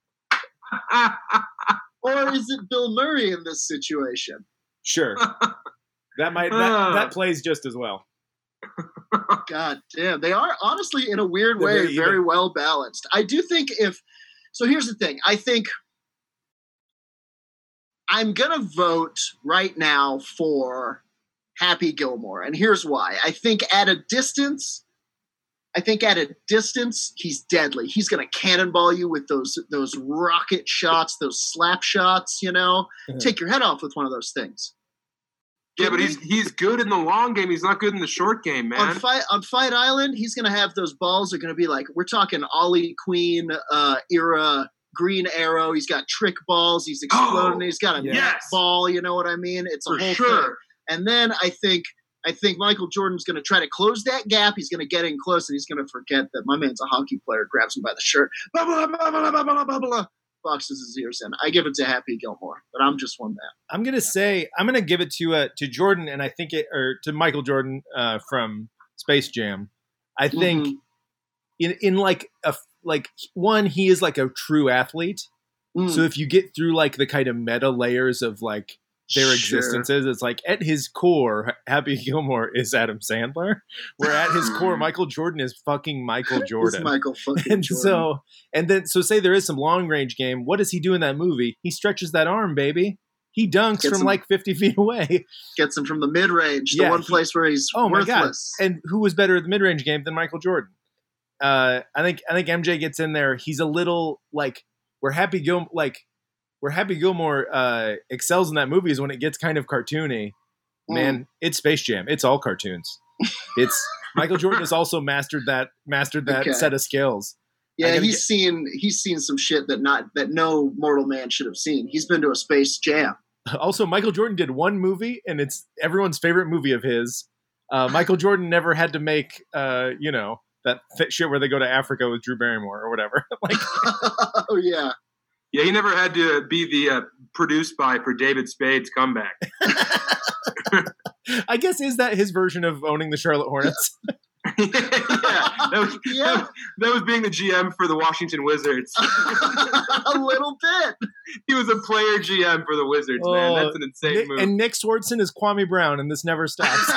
Or is it Bill Murray in this situation? Sure, that might that, that plays just as well. God damn. They are honestly, in a weird They're way, very very, even. well balanced. I do think if so here's the thing. I think I'm gonna vote right now for Happy Gilmore. And here's why. I think at a distance, I think at a distance, he's deadly. He's going to cannonball you with those those rocket shots, those slap shots, you know. Mhm. Take your head off with one of those things. Yeah, but he's he's good in the long game. He's not good in the short game, man. On Fight on Fight Island, he's going to have those balls are going to be like, we're talking Ollie Queen uh, era Green Arrow. He's got trick balls. He's exploding. Oh, he's got a yes. net ball. You know what I mean? It's a For whole sure. thing. And then I think I think Michael Jordan's going to try to close that gap. He's going to get in close, and he's going to forget that my man's a hockey player. Grabs him by the shirt, blah blah blah blah blah blah blah blah. Boxes his ears in. I give it to Happy Gilmore, but I'm just one man. I'm gonna say I'm gonna give it to uh, to Jordan, and I think it or to Michael Jordan uh, from Space Jam. I think Mhm. in in like a like one, he is like a true athlete. Mm. So if you get through like the kind of meta layers of like their Sure. existences, it's like at his core, Happy Gilmore is Adam Sandler, where at his core, Michael Jordan is fucking Michael It's Jordan. Michael fucking And Jordan. so, and then, so say there is some long range game. What does he do in that movie? He stretches that arm, baby. He dunks Gets from him- like fifty feet away. Gets him from the mid range, the Yeah, one he- place where he's Oh my god! worthless. And who was better at the mid range game than Michael Jordan? Uh, I think I think M J gets in there. He's a little like where Happy Gil like where Happy Gilmore uh, excels in that movie is when it gets kind of cartoony. Mm. Man, it's Space Jam. It's all cartoons. It's Michael Jordan has also mastered that mastered that Okay. set of skills. I Yeah, gotta he's get- seen he's seen some shit that not that no mortal man should have seen. He's been to a Space Jam. Also, Michael Jordan did one movie, and it's everyone's favorite movie of his. Uh, Michael Jordan never had to make, uh, you know, that th- shit where they go to Africa with Drew Barrymore or whatever. Like, Oh yeah. Yeah, he never had to be the uh, produced by for David Spade's comeback. I guess is that his version of owning the Charlotte Hornets? yeah, that was, Yeah. that, was, that was being the G M for the Washington Wizards. A little bit. He was a player G M for the Wizards, man. That's an insane Nick, move. and Nick Swartzen is Kwame Brown, and this never stops.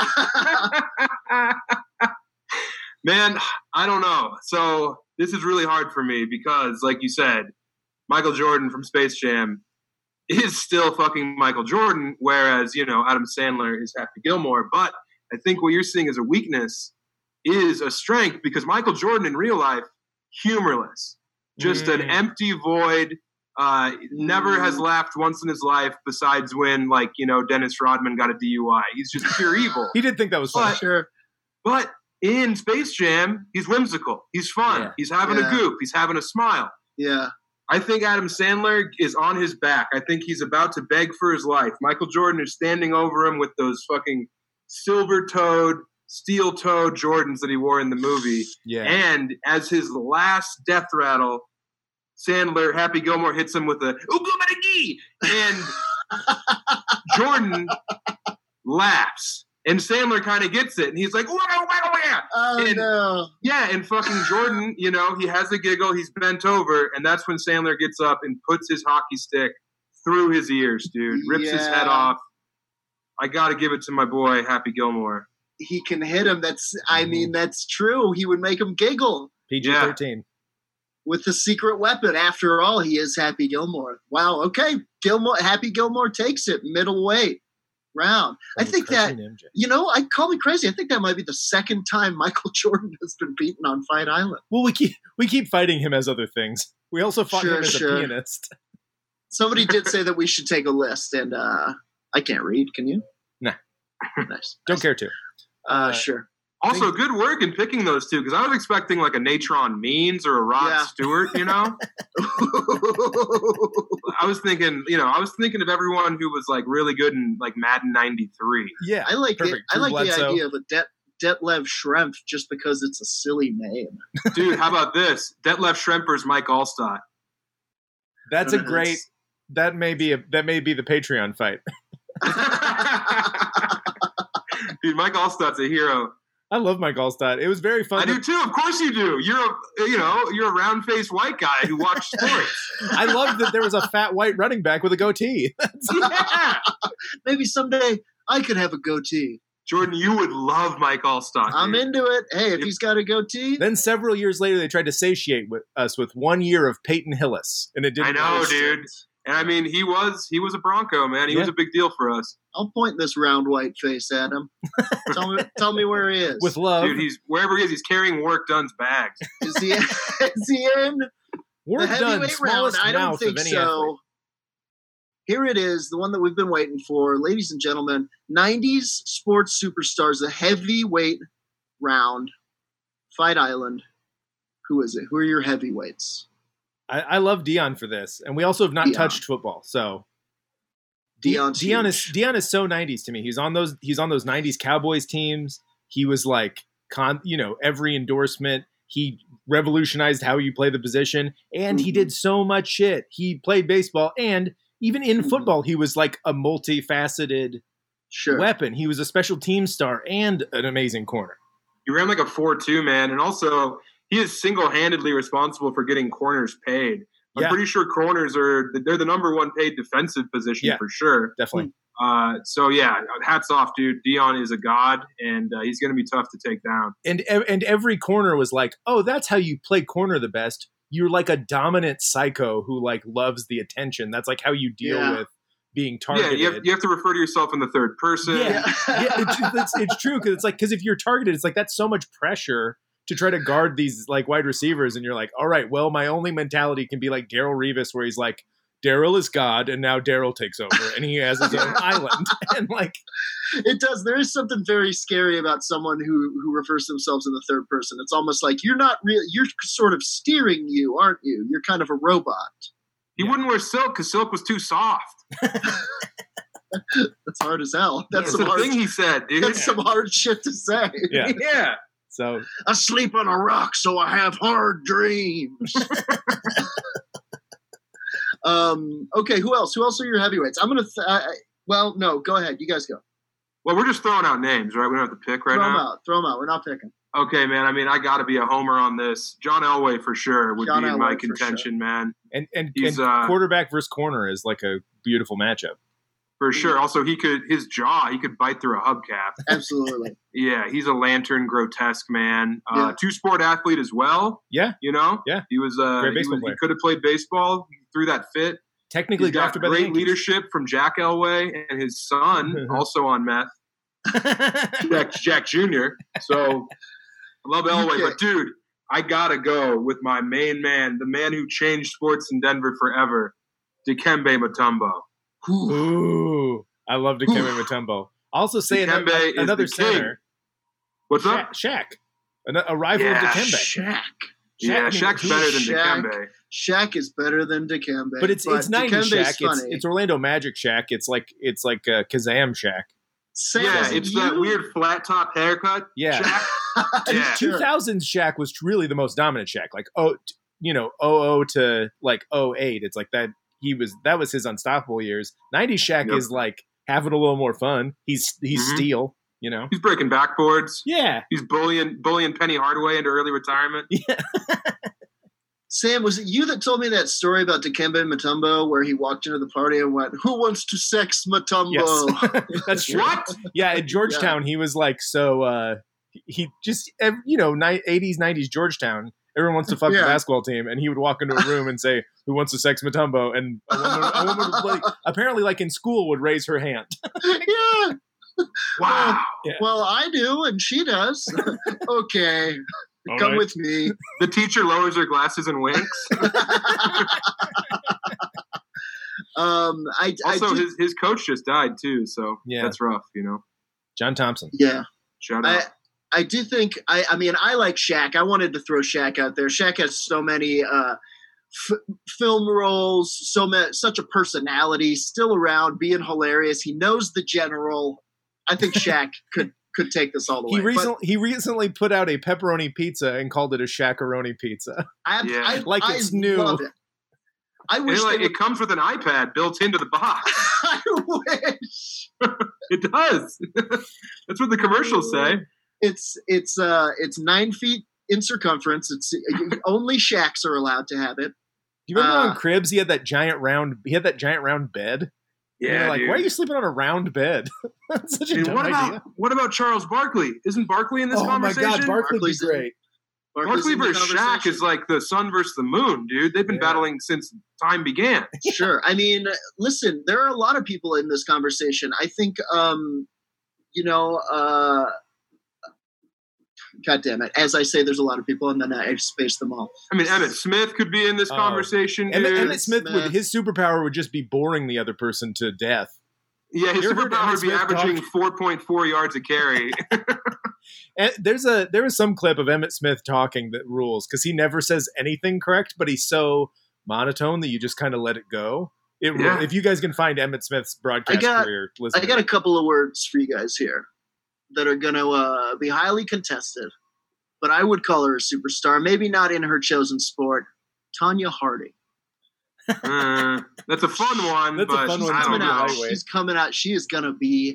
Man, I don't know. So this is really hard for me because, like you said, Michael Jordan from Space Jam is still fucking Michael Jordan, whereas, you know, Adam Sandler is Happy Gilmore. But I think what you're seeing as a weakness is a strength because Michael Jordan in real life, humorless, just an Mm. empty void. Uh, never has laughed once in his life besides when, like, you know, Dennis Rodman got a D U I. He's just pure evil. He did think that was funny. But- Sure. But in Space Jam, he's whimsical. He's fun. Yeah. He's having Yeah. a goof. He's having a smile. Yeah. I think Adam Sandler is on his back. I think he's about to beg for his life. Michael Jordan is standing over him with those fucking silver-toed, steel-toed Jordans that he wore in the movie. Yeah. And as his last death rattle, Sandler, Happy Gilmore hits him with a Ooglamadagee! And Jordan laughs. And Sandler kind of gets it. And he's like, wah, wah, wah, wah. Oh And- no. Yeah, and fucking Jordan, you know, he has a giggle, he's bent over, and that's when Sandler gets up and puts his hockey stick through his ears, dude. Rips his Yeah. head off. I gotta give it to my boy, Happy Gilmore. He can hit him. That's I Mhm. mean, that's true. He would make him giggle P G thirteen. with the secret weapon. After all, he is Happy Gilmore. Wow, okay. Gilmore Happy Gilmore takes it middleweight round. I think that Cartoon M J. you know, I call me crazy. I think that might be the second time Michael Jordan has been beaten on Fight Island. Well, we keep we keep fighting him as other things. We also fought Sure, him as sure. a pianist. Somebody did say that we should take a list, and uh, I can't read. Can you? Nah. Nice. Don't care to. Uh, Uh, sure. Also, good work in picking those two, because I was expecting like a Natron Means or a Rod Yeah. Stewart, you know? I was thinking, you know, I was thinking of everyone who was like really good in like Madden ninety-three. Yeah. I like the, Perfect. I Drew like Bledsoe. the idea of a Det Detlev Schrempf just because it's a silly name. Dude, how about this? Detlef Schrempfer's Mike Allstott. That's a That's- great that may be a that may be the Patreon fight. Dude, Mike Allstott's a hero. I love Mike Allstott. It was very fun. I to- do too. Of course you do. You're a you know you're a round faced white guy who watched sports. I love that there was a fat white running back with a goatee. Yeah. Maybe someday I could have a goatee. Jordan, you would love Mike Allstott. I'm dude. into it. Hey, if he's got a goatee, Then several years later, they tried to satiate with us with one year of Peyton Hillis, and it didn't. I know, work. dude. And I mean, he was he was a Bronco, man. He Yeah. was a big deal for us. I'll point this round white face at him. tell me, tell me where he is. With love. Dude, he's wherever he is, he's carrying Warwick Dunn's bags. is he? Is he in Warwick the Dunn, heavyweight round? smallest I don't mouth think of any so. athlete. Here it is, the one that we've been waiting for, ladies and gentlemen. nineties sports superstars, the heavyweight round, Fight Island. Who is it? Who are your heavyweights? I, I love Dion for this, and we also have not Dion. touched football. So De- Dion's Dion is huge. Dion is so nineties to me. He's on those he's on those nineties Cowboys teams. He was like con, you know, every endorsement. He revolutionized how you play the position, and he Mhm. did so much shit. He played baseball, and even in Mhm. football, he was like a multifaceted Sure. weapon. He was a special team star and an amazing corner. He ran like a four two, man. And also, he is single-handedly responsible for getting corners paid. I'm Yeah. pretty sure corners are they're the number one paid defensive position Yeah. for sure. Definitely. Uh, so yeah, hats off, dude. Dion is a god, and uh, he's going to be tough to take down. And and every corner was like, oh, that's how you play corner the best. You're like a dominant psycho who like loves the attention. That's like how you deal Yeah. with being Yeah, targeted. you have, you have to refer to yourself in the third person. Yeah. yeah, it's, it's, it's true because it's like because if you're targeted, it's like that's so much pressure to try to guard these like wide receivers, and you're like, all right, well, my only mentality can be like Daryl Revis, where he's like, Daryl is God, and now Daryl takes over, and he has his own island, and like, It does. There is something very scary about someone who who refers to themselves in the third person. It's almost like you're not real. You're sort of steering you, aren't you? You're kind of a robot. He Yeah. wouldn't wear silk because silk was too soft. That's hard as hell. That's That's some the hard. thing he said, dude. That's some hard shit to say. yeah. yeah. So I sleep on a rock, so I have hard dreams. um. Okay. Who else? Who else are your heavyweights? I'm gonna. Th- I, I- well, no. Go ahead. You guys go. Well, we're just throwing out names, right? We don't have to pick right Throw them now. out. Throw them out. We're not picking. Okay, man. I mean, I got to be a homer on this. John Elway for sure would John be in my Elway for contention, man. and and, He's, and uh, quarterback versus corner is like a beautiful matchup. For sure. Also, he could his jaw, he could bite through a hubcap. Absolutely. Yeah, he's a lantern, grotesque man. Uh, Yeah. Two sport athlete as well. Yeah, You know. Yeah. He was. Uh, Great he, baseball was- player. he could have played baseball. He threw that fit. technically He's got drafted by the great Yankees. leadership from Jack Elway and his son, also on meth, Jack, Jack Junior So I love Elway, Okay. but dude, I gotta go with my main man, the man who changed sports in Denver forever, Dikembe Mutombo. Whew. Ooh, I love Dikembe Mutombo. I'll also say Dikembe another, is another the king. center, What's Sha- up? Shaq, An- a rival Yeah, of Dikembe. Shaq. Yeah, I mean, Shaq's who- better than Shaq. Dikembe. Shaq is better than Dikembe. But it's it's nineties Dikembe's Shaq. It's, funny. it's Orlando Magic Shaq. It's like it's like uh, Kazam Shaq. Sam, Yeah, is it it's you? that weird flat top haircut. Yeah. Shaq. Yeah. two thousands Shaq was really the most dominant Shaq. Like oh, t- you know, oh oh to like oh eight. It's like that. He was that was his unstoppable years. nineties Shaq Yep. is like having a little more fun. He's he's Mhm. steel. You know. He's breaking backboards. Yeah. He's bullying bullying Penny Hardaway into early retirement. Sam, was it you that told me that story about Dikembe Mutombo where he walked into the party and went, "Who wants to sex Mutombo?" Yes. That's true. What? Yeah, at Georgetown, he was like so. uh He just ev- you know ni- eighties nineties Georgetown. Everyone wants to fuck Yeah. the basketball team, and he would walk into a room and say, "Who wants to sex Mutombo?" And a woman, a woman would, like, apparently, like in school, would raise her hand. yeah. Wow. Yeah. Well, I do, and she does. Okay, All come right. with me. The teacher lowers her glasses and winks. um, I, Also, I do, his, his coach just died too, so Yeah. that's rough, you know. John Thompson. yeah. Shout I, out. I do think I, I mean I like Shaq. I wanted to throw Shaq out there. Shaq has so many uh, f- film roles, so much, such a personality, still around, being hilarious. He knows the general. I think Shaq could could take this all the He way. recently he recently put out a pepperoni pizza and called it a Shaq-a-roni pizza. But I, Yeah. I, Like I it's new. Love it. I wish And, like, they would- it comes with an iPad built into the box. I wish. It does. That's what the commercials say. It's it's uh it's nine feet in circumference. It's only Shaqs are allowed to have it. Do you remember Uh, on Cribs he had that giant round he had that giant round bed? And Yeah, you're like, dude. why are you sleeping on a round bed? That's such a Dude, dumb what idea. about what about Charles Barkley? Isn't Barkley in this Oh my conversation? god, Barkley'd be Barkley's in- great. Barkley's Barkley in the versus Shaq conversation. is like the sun versus the moon, dude. They've been Yeah. battling since time began. Sure. I mean, listen, there are a lot of people in this conversation. I think, um, you know, uh, God damn it. As I say, there's a lot of people, and then I space them all. I mean, Emmett Smith could be in this Oh. conversation, dude. Emmett, Emmett Smith, Smith. would his superpower would just be boring the other person to death. Yeah, his You ever heard superpower Emmett would be Smith averaging talk? four point four yards a carry. And there's a there was some clip of Emmett Smith talking that rules because he never says anything correct, but he's so monotone that you just kind of let it go. It ru- Yeah. If you guys can find Emmett Smith's broadcast I got- career, listen. I got a couple of words for you guys here that are going to uh, be highly contested, but I would call her a superstar. Maybe not in her chosen sport. Tanya Harding. uh, that's a fun one, That's a but fun one I too, don't Coming out, know. lightweight. she's coming out. She is going to be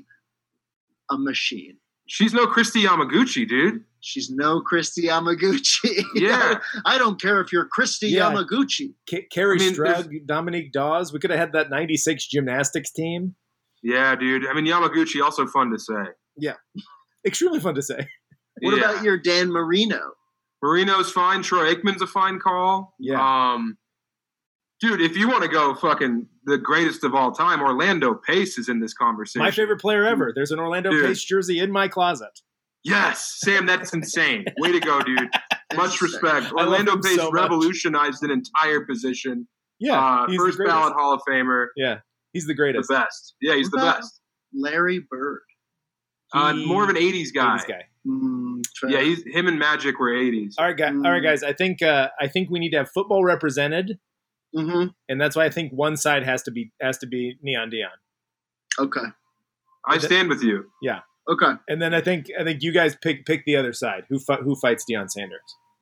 a machine. She's no Christy Yamaguchi, dude. She's no Christy Yamaguchi. Yeah. I don't care if you're Christy Yeah. Yamaguchi. Ca- Carrie I mean, Strug, Dominique Dawes. We could have had that ninety-six gymnastics team. Yeah, dude. I mean, Yamaguchi also fun to say. Extremely fun to say. What Yeah. about your Dan Marino? Marino's fine. Troy Aikman's a fine call. Yeah. Um, dude, if you want to go fucking the greatest of all time, Orlando Pace is in this conversation. My favorite player ever. There's an Orlando Dude. Pace jersey in my closet. Yes, Sam, that's insane. Way to go, dude. Much respect. love Orlando him Pace so much. revolutionized an entire position. Yeah, uh, he's first the greatest. ballot Hall of Famer. Yeah, he's the The greatest. best. Yeah, he's the What about best. Larry Bird. Uh, He- more of an eighties guy. eighties guy. Mm, fair. Yeah, he's him and Magic were eighties. All right, guys. All right, guys. I think uh, I think we need to have football represented, Mhm. and that's why I think one side has to be has to be Neon Dion, Okay. I stand with you. Okay. and then I think I think you guys pick pick the other side. Who fi- who fights Deion Sanders?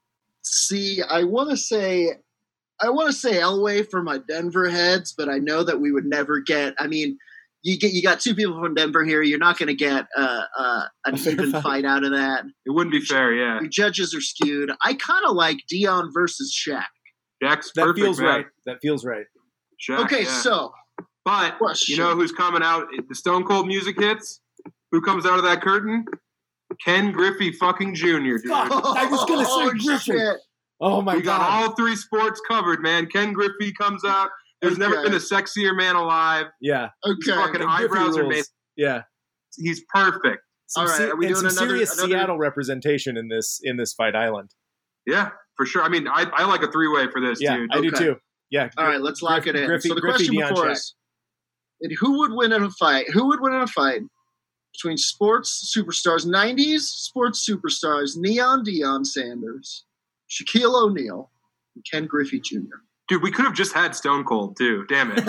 See, I want to say, I want to say Elway for my Denver heads, but I know that we would never get. I mean, you get you got two people from Denver here. You're not going to get uh, uh, an A fair even fight. fight out of that. It wouldn't be fair, yeah. Your judges are skewed. I kind of like Dion versus Shaq. Jack's That perfect, feels man. right. That feels right. Shaq, Okay, yeah. so But Question. you know who's coming out? The Stone Cold music hits. Who comes out of that curtain? Ken Griffey fucking Junior Dude. I was gonna say Oh, Griffin. shit. Oh my we got god! all three sports covered, man. Ken Griffey comes out. There's never Okay. been a sexier man alive. yeah, His Okay. fucking And Griffey eyebrows are rules. made. yeah. He's perfect. Some All right, se- are we and doing some another- serious another- Seattle representation in this in this Fight Island? Yeah, for sure. I mean, I, I like a three way for this, Yeah, dude. I do Okay. too. Yeah. All right, let's lock Griff- it in. Griffey- so the Griffey, question Deion, before Shaq. us: and who would win in a fight? Who would win in a fight between sports superstars, nineties sports superstars, Neon Deion Sanders, Shaquille O'Neal, and Ken Griffey Junior? Dude, we could have just had Stone Cold, too. Damn it.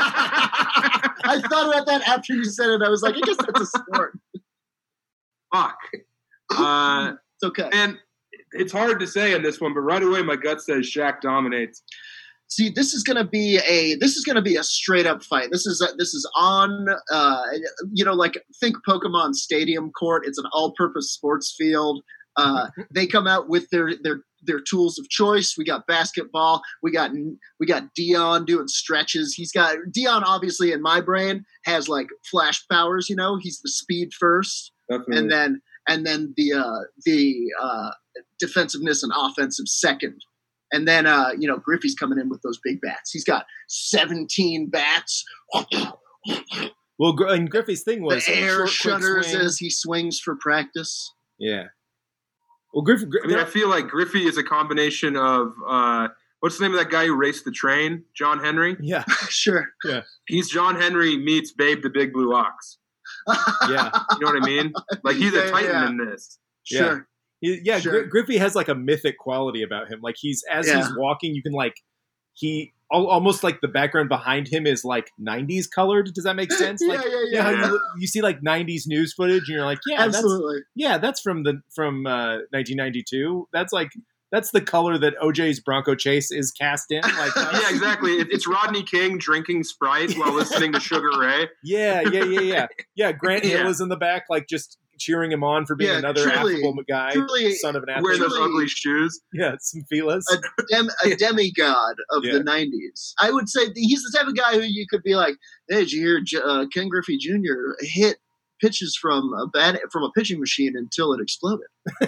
I thought about that after you said it. I was like, I guess that's a sport. Fuck. Uh, It's okay. and it's hard to say in this one, but right away my gut says Shaq dominates. See, this is gonna be a this is gonna be a straight up fight. This is a, this is on uh, you know, like think Pokemon Stadium Court. It's an all purpose sports field. Uh, they come out with their their their tools of choice. We got basketball. We got we got Dion doing stretches. He's got Dion obviously in my brain has like flash powers. You know, he's the speed first, Definitely. and then and then the uh, the uh, defensiveness and offensive second. And then, uh, you know, Griffey's coming in with those big bats. He's got seventeen bats. Well, Gr- and Griffey's thing was The air short, quick shudders swing. as he swings for practice. Yeah. Well, Griffey. Gr- I mean, I feel like Griffey is a combination of uh, what's the name of that guy who raced the train? John Henry. yeah. Sure. He's John Henry meets Babe the Big Blue Ox. Yeah. You know what I mean? Like he's Yeah, a titan yeah. in this. Sure. He, yeah, Sure. Gr- Griffey has like a mythic quality about him. Like he's as Yeah. he's walking, you can like he al- almost like the background behind him is like nineties colored. Does that make sense? Yeah, Like, yeah, you know how yeah. you, you see like nineties news footage, and you're like, yeah, that's Absolutely. yeah, that's from the from uh, nineteen ninety-two. That's like That's the color that O J's Bronco Chase is cast in. Like, yeah, exactly. It, it's Rodney King drinking Sprite while listening to Sugar Ray. Yeah, yeah, yeah, yeah. Yeah, Grant Hill Yeah. is in the back, like just cheering him on for being Yeah, another truly- affable guy, truly son of an athlete. Wearing those Truly- ugly shoes. Yeah, some feelers. a, dem- a demigod of Yeah. the nineties. I would say that he's the type of guy who you could be like, hey, did you hear J- uh, Ken Griffey Junior hit pitches from a bat- from a pitching machine until it exploded?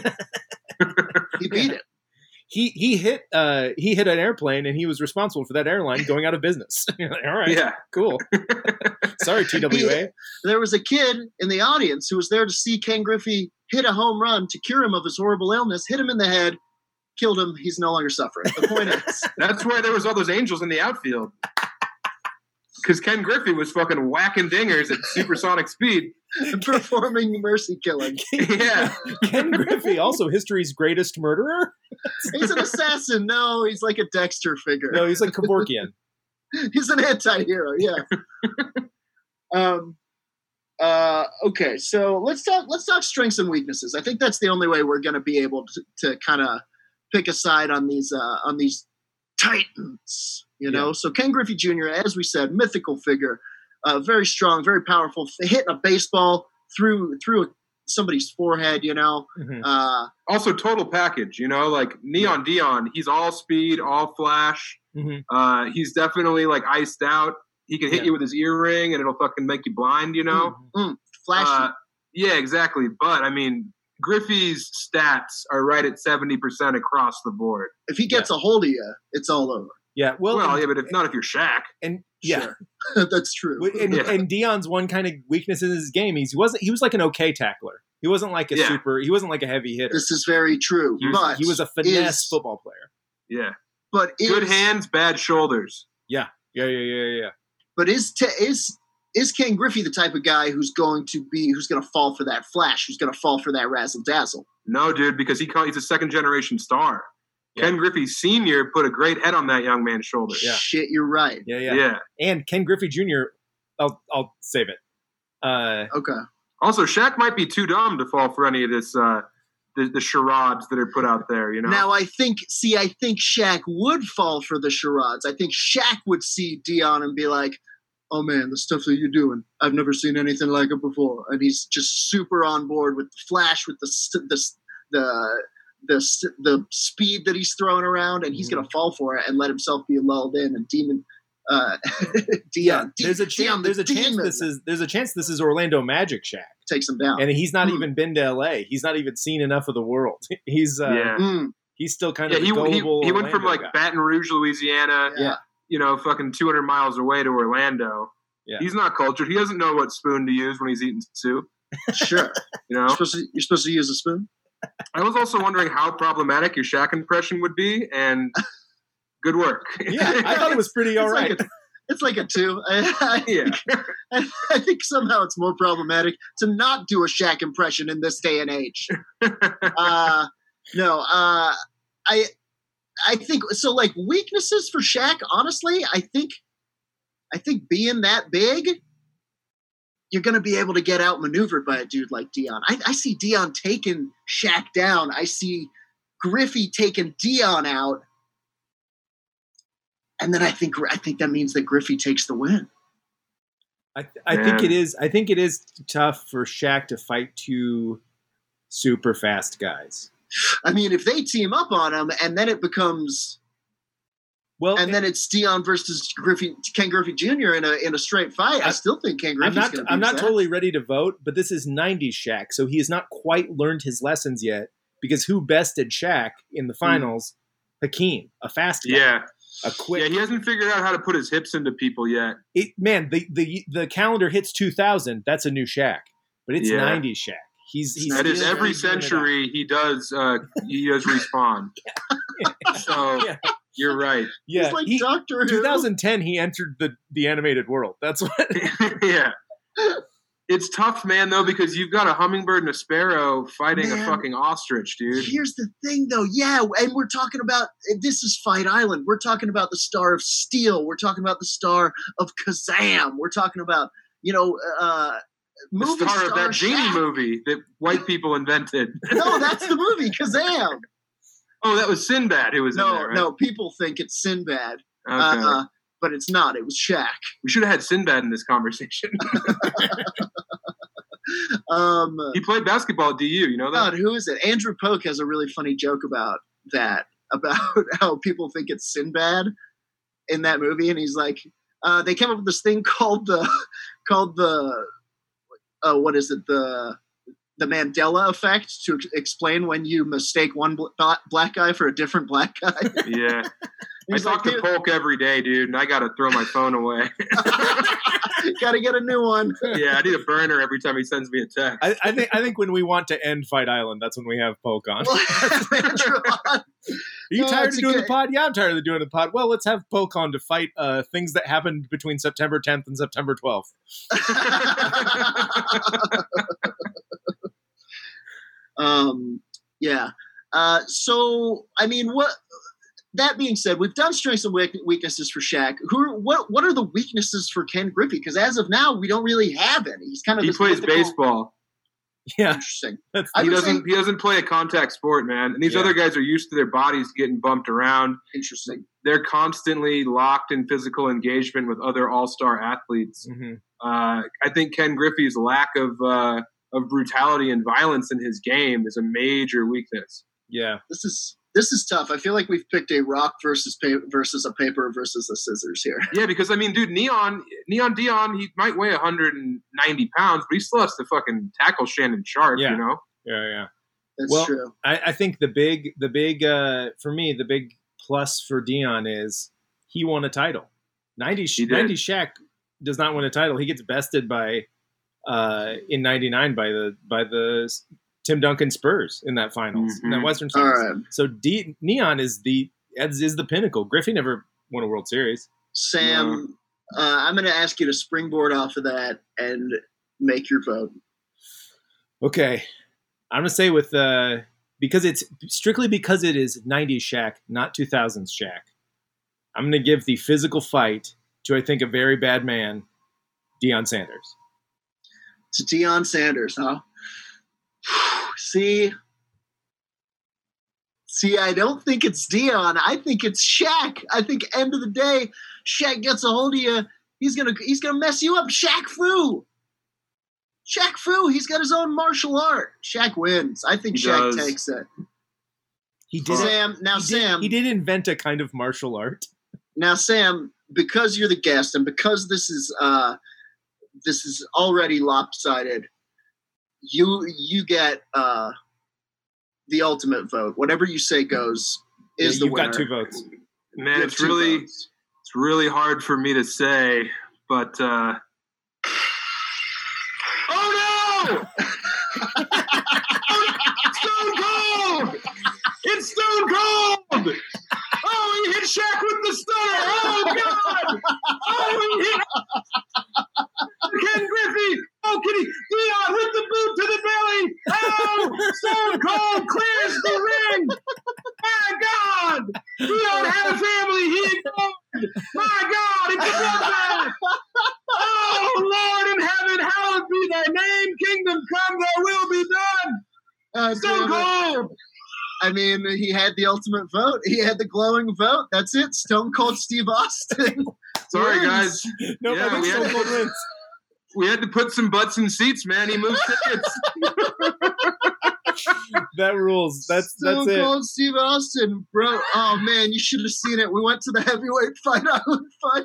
He beat Yeah. it. He he hit uh he hit an airplane and he was responsible for that airline going out of business. You're like, all right, Yeah. cool. Sorry, T W A. There was a kid in the audience who was there to see Ken Griffey hit a home run to cure him of his horrible illness, hit him in the head, killed him. He's no longer suffering. The point is, That's why there was all those angels in the outfield. Because Ken Griffey was fucking whacking dingers at supersonic speed. performing mercy killing. Yeah. Ken Griffey, also history's greatest murderer. He's an assassin. No, he's like a Dexter figure. No, he's like Kevorkian. He's an anti-hero, yeah. um, uh, okay, so let's talk. Let's talk strengths and weaknesses. I think that's the only way we're going to be able to, to kind of pick a side on these uh, on these titans. You know, Yeah. so Ken Griffey Junior, as we said, mythical figure, uh, very strong, very powerful, hitting a baseball through through somebody's forehead. You know, Mhm. uh, Also, total package, you know, like Neon Dion, he's all speed, all flash. Mhm. Uh, he's definitely like iced out. He can hit Yeah. you with his earring and it'll fucking make you blind, you know? Mhm. flashy. Uh, yeah, exactly. But I mean, Griffey's stats are right at seventy percent across the board. if he gets a hold of you, it's all over. Yeah, well, Well, and, yeah, but if not if you're Shaq. and yeah, Sure. That's true. and, Yeah. and Dion's one kind of weakness in his game. He's, he wasn't. He was like an okay tackler. He wasn't like a Yeah. super. He wasn't like a heavy hitter. This is very true. He was, but he was a finesse is- football player. Yeah. But is, Good hands, bad shoulders. Yeah, yeah, yeah, yeah, yeah. But is te- is is Ken Griffey the type of guy who's going to be who's going to fall for that flash? Who's going to fall for that razzle dazzle? No, dude, because he call, he's a second generation star. Yeah. Ken Griffey Senior put a great head on that young man's shoulder. Yeah. Shit, you're right. Yeah, yeah, Yeah. And Ken Griffey Junior I'll I'll save it. Uh, Okay. Also, Shaq might be too dumb to fall for any of this, uh, the, the charades that are put out there, you know? Now I think, see, I think Shaq would fall for the charades. I think Shaq would see Dion and be like, "Oh man, the stuff that you're doing, I've never seen anything like it before." And he's just super on board with the flash, with the st- the s- the the s- the speed that he's throwing around, and he's Mhm. going to fall for it and let himself be lulled in. And Demon, uh, yeah, Dion, there's a Dion chance. the There's a chance Demon this is. There's a chance this is Orlando Magic Shaq, takes him down. and he's not Hmm. even been to L A. He's not even seen enough of the world. He's uh, yeah. Mm, he's still kind Yeah, of he, a he, gullible he went from Orlando like guy. Baton Rouge, Louisiana, yeah. you know, fucking two hundred miles away to Orlando. Yeah. He's not cultured. He doesn't know what spoon to use when he's eating soup, Sure. you know? You're supposed, to, you're supposed to use a spoon. I was also wondering how problematic your Shaq impression would be, and good work. Yeah, I thought it was pretty all It's right. like a, it's like a two. I, I, Yeah. I, I think somehow it's more problematic to not do a Shaq impression in this day and age. Uh, no, uh, I I think so. Like weaknesses for Shaq, honestly, I think I think being that big, you're going to be able to get outmaneuvered by a dude like Dion. I, I see Dion taking Shaq down. I see Griffey taking Dion out. And then I think I think that means that Griffey takes the win. I, I think Man. it is. I think it is tough for Shaq to fight two super fast guys. I mean, if they team up on him, and then it becomes, Well, and then it's Dion versus Griffey, Ken Griffey Junior in a in a straight fight, I, I- still think Ken I'm Griffey's not. going to. I'm not totally ready to vote, but this is nineties Shaq, so he has not quite learned his lessons yet. Because who bested Shaq in the finals? Hakeem, a fast guy, Yeah. a quick. Yeah, he hasn't figured out how to put his hips into people yet. it, man, the, the the calendar hits two thousand. That's a new Shaq, but it's Yeah. nineties Shaq. He's he's That is still every figuring it out. century he does uh, he does respawn. So Yeah. you're right. Yeah, It's like he, Doctor Who. twenty ten he entered the the animated world. That's what. Yeah. It's tough, man, though, because you've got a hummingbird and a sparrow fighting Man. a fucking ostrich, dude. Here's the thing, though. Yeah, and we're talking about this is Fight Island. We're talking about the Star of Steel. We're talking about the star of Kazam. We're talking about you know uh, The movie star of that genie Shaq. movie that white people invented. No, that's the movie Kazam. Oh, that was Sinbad who was no, in there, right? no. People think it's Sinbad, Okay. uh, but it's not. It was Shaq. We should have had Sinbad in this conversation. um, He played basketball at D U, you know that? God, who is it? Andrew Polk has a really funny joke about that, about how people think it's Sinbad in that movie, and he's like, uh, they came up with this thing called the called the uh, what is it the the Mandela effect to ex- explain when you mistake one bl- black guy for a different black guy. Yeah. I He's talk like, to Polk every day, dude, and I got to throw my phone away. Gotta get a new one. Yeah, I need a burner every time he sends me a text. I, I think I think when we want to end Fight Island, that's when we have Polk on. Andrew on. Are you No, tired it's of doing okay. the pod? Yeah, I'm tired of doing the pod. Well, let's have Polk on to fight uh, things that happened between September tenth and September twelfth. um, yeah. Uh, so, I mean, what? That being said, we've done strengths and weak- weaknesses for Shaq. Who? Are, what? What are the weaknesses for Ken Griffey? Because as of now, we don't really have any. He's kind of He this plays mythical- baseball. Yeah, Interesting. that's, I He would doesn't. say- He doesn't play a contact sport, man. And these Yeah. other guys are used to their bodies getting bumped around. Interesting. They're constantly locked in physical engagement with other all-star athletes. mhm. Uh, I think Ken Griffey's lack of uh, of brutality and violence in his game is a major weakness. yeah. This is this is tough. I feel like we've picked a rock versus pa- versus a paper versus a scissors here. Yeah, because I mean, dude, Neon Neon Dion, he might weigh one hundred ninety pounds, but he still has to fucking tackle Shannon Sharp. Yeah. You know. Yeah, yeah. That's Well, true. I, I think the big, the big, uh, for me, the big plus for Dion is he won a title. ninety, He did. ninety Shaq does not win a title. He gets bested by uh, in ninety-nine by the by the Tim Duncan Spurs in that finals, in that Mhm. Western All Finals. right, So D, Neon is the is, is the pinnacle. Griffey never won a World Series. Sam. Uh, I'm going to ask you to springboard off of that and make your vote. Okay, I'm gonna say with uh, because it's strictly because it is nineties Shaq, not two thousands Shaq. I'm gonna give the physical fight to I think a very bad man, Deion Sanders. To Deion Sanders, huh? See, see, I don't think it's Deion. I think it's Shaq. I think end of the day, Shaq gets a hold of you. He's gonna he's gonna mess you up. Shaq Fu. Shaq Fu. He's got his own martial art. Shaq wins. I think He Shaq does. takes it. He did. Sam, now he Sam, Did, he did invent a kind of martial art. now Sam, because you're the guest and because this is uh, this is already lopsided, you you get uh, the ultimate vote. Whatever you say goes is Yeah, the you've winner. got two votes. You Man, have it's two really votes. it's really hard for me to say, but uh, oh no! Stone Cold! It's Stone Cold! Oh, he hit Shaq with the stunner! Oh God! Oh, he hit Ken Griffey! Oh, can he? Dion with the boot to the belly! Oh, Stone Cold clears the ring! My God! Dion had a family. He ignored. My God! It's a bloodbath! Oh, Lord in heaven, hallowed be thy name. Kingdom come, thy will be done. Uh, Stone damn it. Cold. I mean, he had the ultimate vote. He had the glowing vote. That's it. Stone Cold Steve Austin. Sorry, wins. guys. No, Yeah, I think we Stone had- Cold wins. We had to put some butts in seats, man. He moved tickets. That rules. That's Stone that's it. Cold Steve Austin, bro. Oh man, you should have seen it. We went to the heavyweight fight island fight.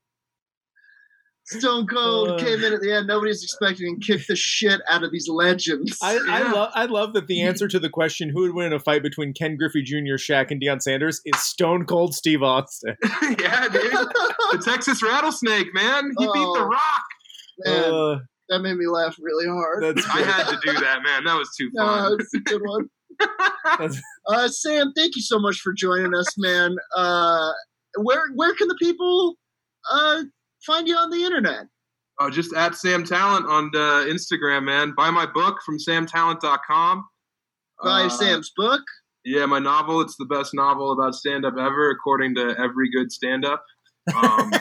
Stone Cold Uh. came in at the end. Nobody's expecting and kicked the shit out of these legends. I, I Yeah. love I love that the answer to the question who would win in a fight between Ken Griffey Junior, Shaq, and Deion Sanders is Stone Cold Steve Austin. Yeah, dude. The Texas Rattlesnake, man. He beat The Oh. Rock. Man, Uh, that made me laugh really hard. that's I had to do that, man. That was too No, fun. it's a good one. That's- Uh, Sam, thank you so much for joining us, man. Uh, where where can the people uh, find you on the internet? Oh, just at Sam Talent on uh, Instagram, man. Buy my book from sam talent dot com. Buy Uh, Sam's book. Yeah, my novel. It's the best novel about stand-up ever, according to every good stand-up. Um,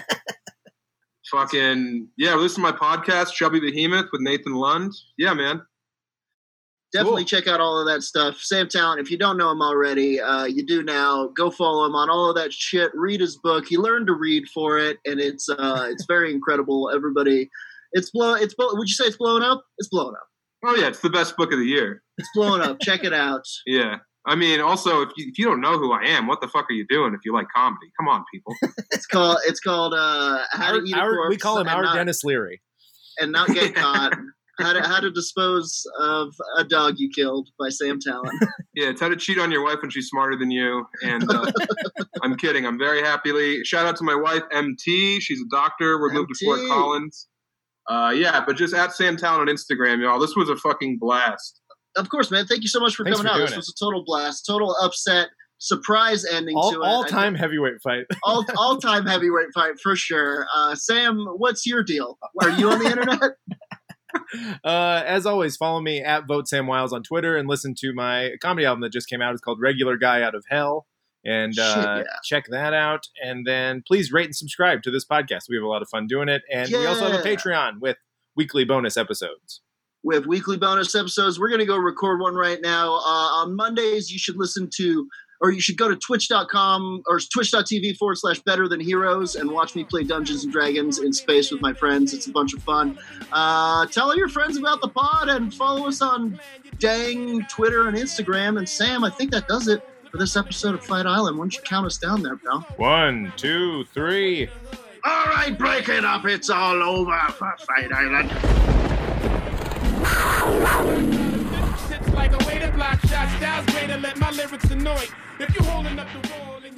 fucking, yeah, listen to my podcast, Chubby Behemoth, with Nathan Lund. Yeah, man. Definitely Cool. check out all of that stuff. Sam Talent, if you don't know him already, uh, you do now. Go follow him on all of that shit. Read his book. He learned to read for it, and it's uh, it's very incredible. Everybody, it's blow. It's blow, would you say it's blowing up? It's blowing up. Oh yeah, it's the best book of the year. It's blowing up. Check it out. Yeah. I mean, also, if you, if you don't know who I am, what the fuck are you doing if you like comedy? Come on, people. It's called it's called uh, How Our, to Eat a our, Corpse we call him and our not, Dennis Leary. and not get caught. How to How to Dispose of a Dog You Killed by Sam Talent. Yeah, it's how to cheat on your wife when she's smarter than you. And uh, I'm kidding. I'm very happily. Shout out to my wife, M T. She's a doctor. We're moved to Fort M T. Collins. Uh, yeah, but just at Sam Talent on Instagram, y'all. This was a fucking blast. Of course, man. Thank you so much for Thanks coming for out. doing This it. was a total blast, total upset, surprise ending All, to it. all I time think- heavyweight fight. all all time heavyweight fight for sure. Uh, Sam, what's your deal? Are you on the internet? Uh, as always, follow me at Vote Sam Wiles on Twitter and listen to my comedy album that just came out. It's called Regular Guy Out of Hell. And uh, Shit, yeah. check that out. And then please rate and subscribe to this podcast. We have a lot of fun doing it. And we also have a Yeah. Patreon with weekly bonus episodes. We have weekly bonus episodes. We're going to go record one right now. Uh, on Mondays, you should listen to, or you should go to twitch dot com or twitch.tv forward slash better than heroes and watch me play Dungeons and Dragons in space with my friends. It's a bunch of fun. Uh, tell all your friends about the pod and follow us on dang Twitter and Instagram. And Sam, I think that does it for this episode of Fight Island. Why don't you count us down there, pal? One, two, three. All right, break it up. It's all over for Fight Island. Shit's like a way to block shots. Styles way to let my lyrics annoy. If you holding up the wall and you